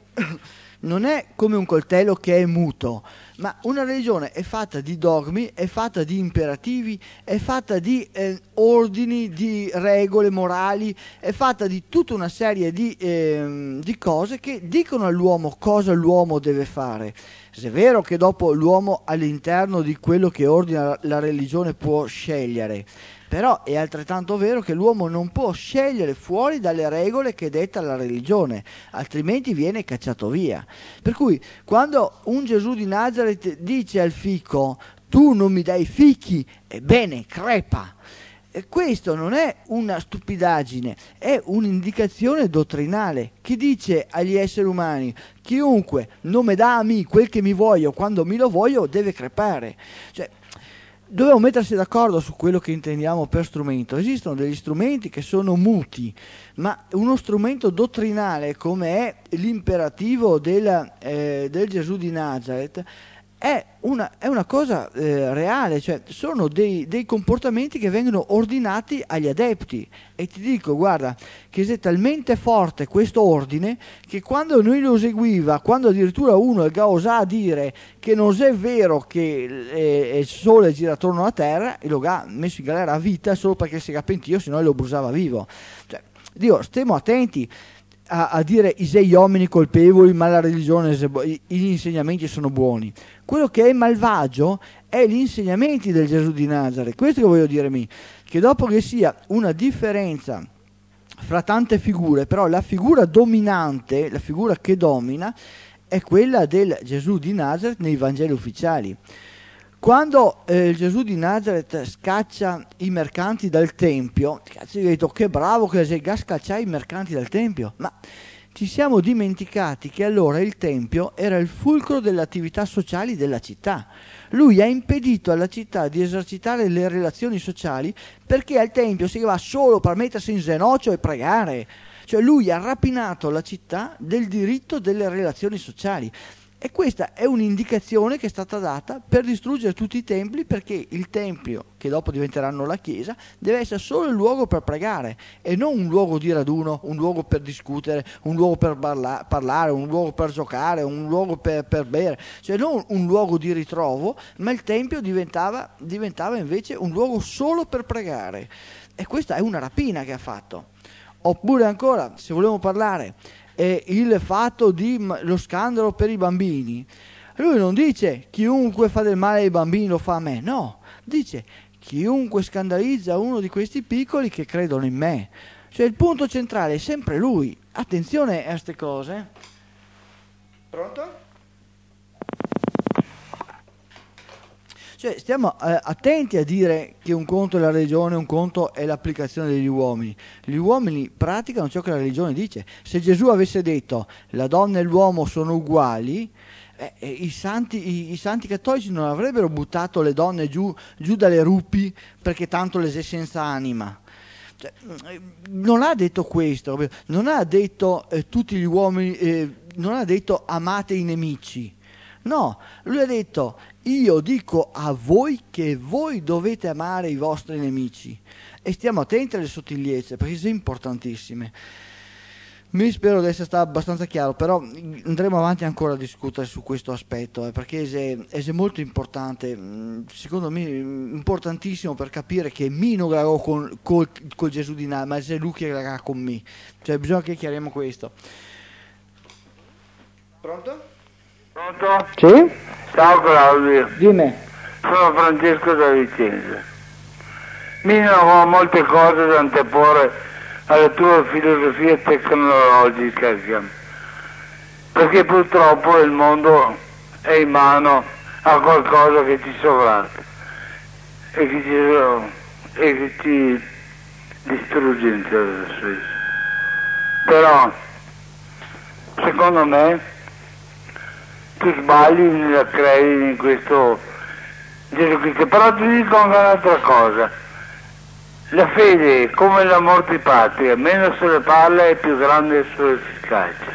non è come un coltello che è muto, ma una religione è fatta di dogmi, è fatta di imperativi, è fatta di eh, ordini, di regole morali, è fatta di tutta una serie di, eh, di cose che dicono all'uomo cosa l'uomo deve fare. Se è vero che dopo l'uomo all'interno di quello che ordina la religione può scegliere, però è altrettanto vero che l'uomo non può scegliere fuori dalle regole che detta la religione, altrimenti viene cacciato via. Per cui quando un Gesù di Nazaret dice al fico: tu non mi dai fichi, ebbene crepa. E questo non è una stupidaggine, è un'indicazione dottrinale che dice agli esseri umani: chiunque non mi dà a me quel che mi voglio quando mi lo voglio deve crepare. Cioè, dobbiamo mettersi d'accordo su quello che intendiamo per strumento. Esistono degli strumenti che sono muti, ma uno strumento dottrinale come è l'imperativo del, eh, del Gesù di Nazaret è una, è una cosa eh, reale, cioè sono dei, dei comportamenti che vengono ordinati agli adepti, e ti dico, guarda, che è talmente forte questo ordine che quando noi lo eseguiva, quando addirittura uno è osa a dire che non è vero che eh, il sole gira attorno alla terra, e lo ha messo in galera a vita solo perché si era pentito, se no lo brusava vivo. Cioè, Dio, stiamo attenti a, a dire i sei uomini colpevoli, ma la religione, gli insegnamenti sono buoni. Quello che è malvagio è gli insegnamenti del Gesù di Nazareth. Questo che voglio dirmi, che dopo che sia una differenza fra tante figure, però la figura dominante, la figura che domina, è quella del Gesù di Nazareth nei Vangeli ufficiali. Quando eh, il Gesù di Nazareth scaccia i mercanti dal Tempio, cazzo, io ho detto che bravo che sei a scacciare i mercanti dal Tempio, ma ci siamo dimenticati che allora il Tempio era il fulcro delle attività sociali della città. Lui ha impedito alla città di esercitare le relazioni sociali perché al Tempio si va solo per mettersi in ginocchio e pregare. Cioè lui ha rapinato la città del diritto delle relazioni sociali. E questa è un'indicazione che è stata data per distruggere tutti i templi, perché il tempio, che dopo diventeranno la chiesa, deve essere solo il luogo per pregare e non un luogo di raduno, un luogo per discutere, un luogo per parla- parlare, un luogo per giocare, un luogo per, per bere, cioè non un luogo di ritrovo, ma il tempio diventava, diventava invece un luogo solo per pregare. E questa è una rapina che ha fatto. Oppure ancora, se vogliamo parlare, è il fatto di lo scandalo per i bambini. Lui non dice chiunque fa del male ai bambini lo fa a me, no, dice chiunque scandalizza uno di questi piccoli che credono in me. Cioè il punto centrale è sempre lui. Attenzione a queste cose. Pronto? Cioè stiamo eh, attenti a dire che un conto è la religione, un conto è l'applicazione degli uomini. Gli uomini praticano ciò che la religione dice. Se Gesù avesse detto la donna e l'uomo sono uguali, eh, eh, i, santi, i, i santi cattolici non avrebbero buttato le donne giù, giù dalle rupi perché tanto le è senza anima. Cioè, non ha detto questo, non ha detto eh, tutti gli uomini, eh, non ha detto amate i nemici. No, lui ha detto io dico a voi che voi dovete amare i vostri nemici, e stiamo attenti alle sottigliezze perché sono importantissime. Mi spero di essere stato abbastanza chiaro, però andremo avanti ancora a discutere su questo aspetto eh, perché è, è molto importante, secondo me importantissimo per capire che mi non gravo con col, col Gesù di Nazareth, ma è lui che grava con me, cioè bisogna che chiariamo questo. Pronto?
Pronto?
Sì?
Ciao Claudio.
Dimmi.
Sono Francesco da Vicenza. Mi non ho molte cose da anteporre alla tua filosofia tecnologica, perché purtroppo il mondo è in mano a qualcosa che ci sovrasta e che ci, e che ci distrugge in certo senso. Però, secondo me, tu sbagli nella credi in questo Gesù Cristo. Però ti dico anche un'altra cosa: la fede, come l'amor di patria, meno se ne parla e più grande è la sua efficacia.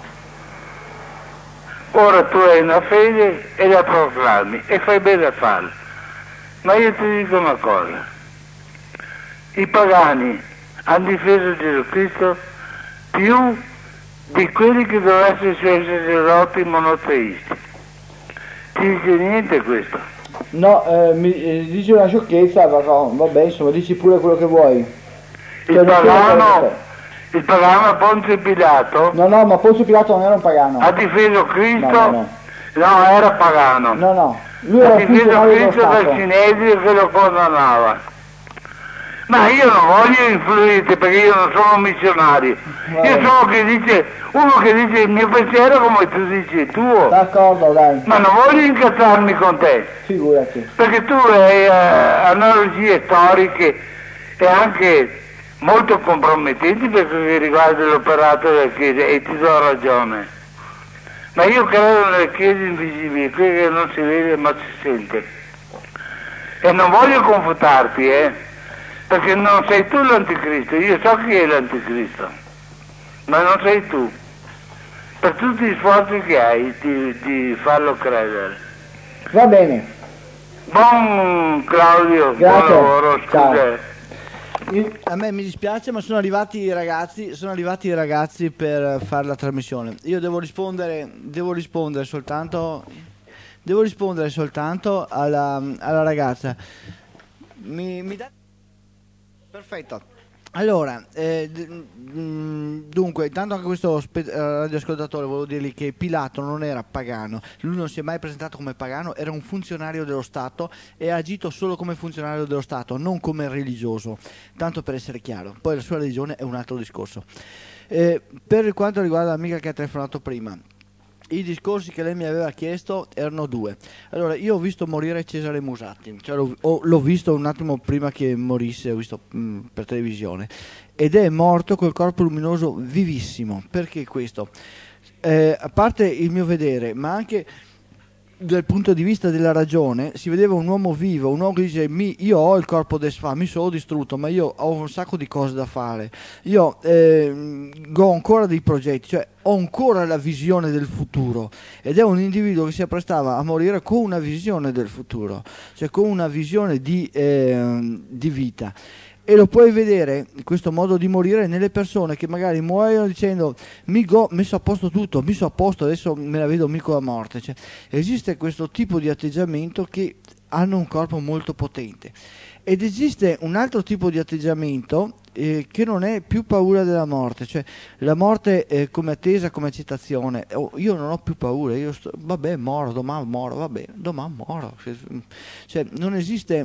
Ora tu hai una fede e la proclami e fai bene a farlo, ma io ti dico una cosa: i pagani hanno difeso Gesù Cristo più di quelli che dovessero essere sacerdoti monoteisti. Ti dice niente questo?
No, eh, mi eh, dici una sciocchezza, però vabbè, insomma, dici pure quello che vuoi.
Il
Cioè,
pagano, il pagano Ponzio Pilato,
no, no, ma Ponzio Pilato non era un pagano.
ha difeso Cristo,
No, no,
no, era pagano,
no, no, lui
ha
era
difeso
funzionario dello
Cristo dal
Stato.
Sinesio che lo condannava. Ma io non voglio influirti perché io non sono missionario, io sono che dice, uno che dice il mio pensiero come tu dici il tuo.
D'accordo, dai,
Ma non voglio incazzarmi con te,
figurati.
perché tu hai eh, analogie storiche e anche molto compromettenti per quel che riguarda l'operato della Chiesa, e ti do ragione. Ma io credo nelle Chiese invisibili, quelle che non si vede ma si sente. E non voglio confutarti, eh, perché non sei tu l'anticristo, io so chi è l'anticristo, ma non sei tu, per tutti gli sforzi che hai di, di farlo credere.
Va bene.
Buon Claudio,
Grazie.
buon lavoro,
Ciao.
scusa.
A me mi dispiace, ma sono arrivati i ragazzi, sono arrivati i ragazzi per fare la trasmissione. Io devo rispondere, devo rispondere soltanto, devo rispondere soltanto alla, alla ragazza. Mi, mi dà... Perfetto. Allora, eh, dunque, intanto anche questo spe- radioascoltatore volevo dirgli che Pilato non era pagano, lui non si è mai presentato come pagano, era un funzionario dello Stato e ha agito solo come funzionario dello Stato, non come religioso, tanto per essere chiaro. Poi la sua religione è un altro discorso. Eh, per quanto riguarda l'amica che ha telefonato prima, i discorsi che lei mi aveva chiesto erano due. Allora, io ho visto morire Cesare Musatti, cioè l'ho, ho, l'ho visto un attimo prima che morisse, ho visto mh, per televisione, ed è morto col corpo luminoso vivissimo. Perché questo? Eh, a parte il mio vedere, ma anche dal punto di vista della ragione, si vedeva un uomo vivo, un uomo che dice mi, io ho il corpo desfa, mi sono distrutto, ma io ho un sacco di cose da fare, io eh, ho ancora dei progetti, cioè ho ancora la visione del futuro, ed è un individuo che si apprestava a morire con una visione del futuro, cioè con una visione di, eh, di vita. E lo puoi vedere, questo modo di morire, nelle persone che magari muoiono dicendo mi ho messo a posto tutto, mi sono a posto, adesso me la vedo mica la morte. Cioè, esiste questo tipo di atteggiamento che hanno un corpo molto potente. Ed esiste un altro tipo di atteggiamento eh, che non è più paura della morte, cioè la morte eh, come attesa, come accettazione. Oh, io non ho più paura, io sto, vabbè moro, domani moro, vabbè, domani moro. Cioè, non esiste...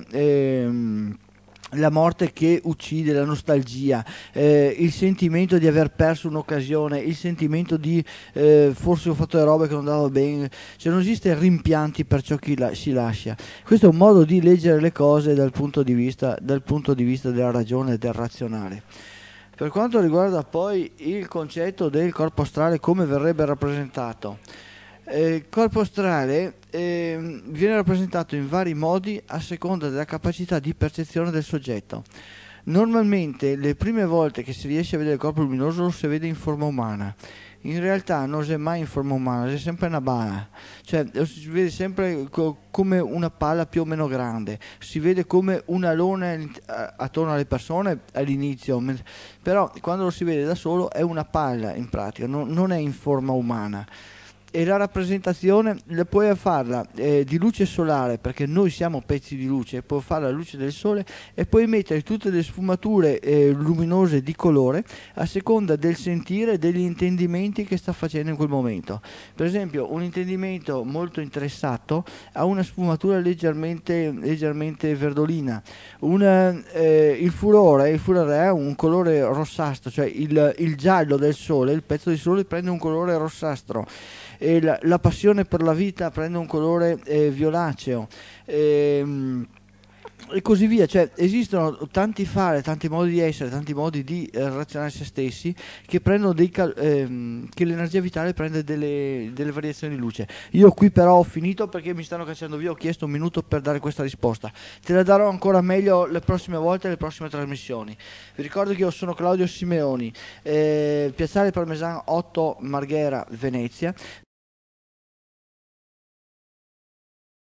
Ehm, la morte che uccide, la nostalgia, eh, il sentimento di aver perso un'occasione, il sentimento di eh, forse ho fatto le robe che non andavano bene, cioè non esiste rimpianti per ciò che la- si lascia. Questo è un modo di leggere le cose dal punto di vista, dal punto di vista della ragione e del razionale. Per quanto riguarda poi il concetto del corpo astrale, come verrebbe rappresentato? Eh, il corpo astrale eh, viene rappresentato in vari modi a seconda della capacità di percezione del soggetto. Normalmente le prime volte che si riesce a vedere il corpo luminoso lo si vede in forma umana. In realtà non è mai in forma umana, è sempre una bala, cioè lo si vede sempre co- come una palla più o meno grande, si vede come un alone a- attorno alle persone all'inizio, men- però quando lo si vede da solo è una palla in pratica, non, non è in forma umana. E la rappresentazione la puoi farla eh, di luce solare, perché noi siamo pezzi di luce, puoi fare la luce del sole e puoi mettere tutte le sfumature eh, luminose di colore a seconda del sentire e degli intendimenti che sta facendo in quel momento. Per esempio, un intendimento molto interessato ha una sfumatura leggermente, leggermente verdolina. Una, eh, il furore, il furore ha un colore rossastro, cioè il, il giallo del sole, il pezzo di sole prende un colore rossastro. E la, la passione per la vita prende un colore eh, violaceo ehm, e così via, cioè esistono tanti fare, tanti modi di essere, tanti modi di eh, razionare se stessi che prendono dei cal- ehm, che l'energia vitale prende delle, delle variazioni di luce. Io qui però ho finito perché mi stanno cacciando via, ho chiesto un minuto per dare questa risposta, te la darò ancora meglio le prossime volte, le prossime trasmissioni. Vi ricordo che io sono Claudio Simeoni, eh, Piazzale Parmesan otto Marghera, Venezia.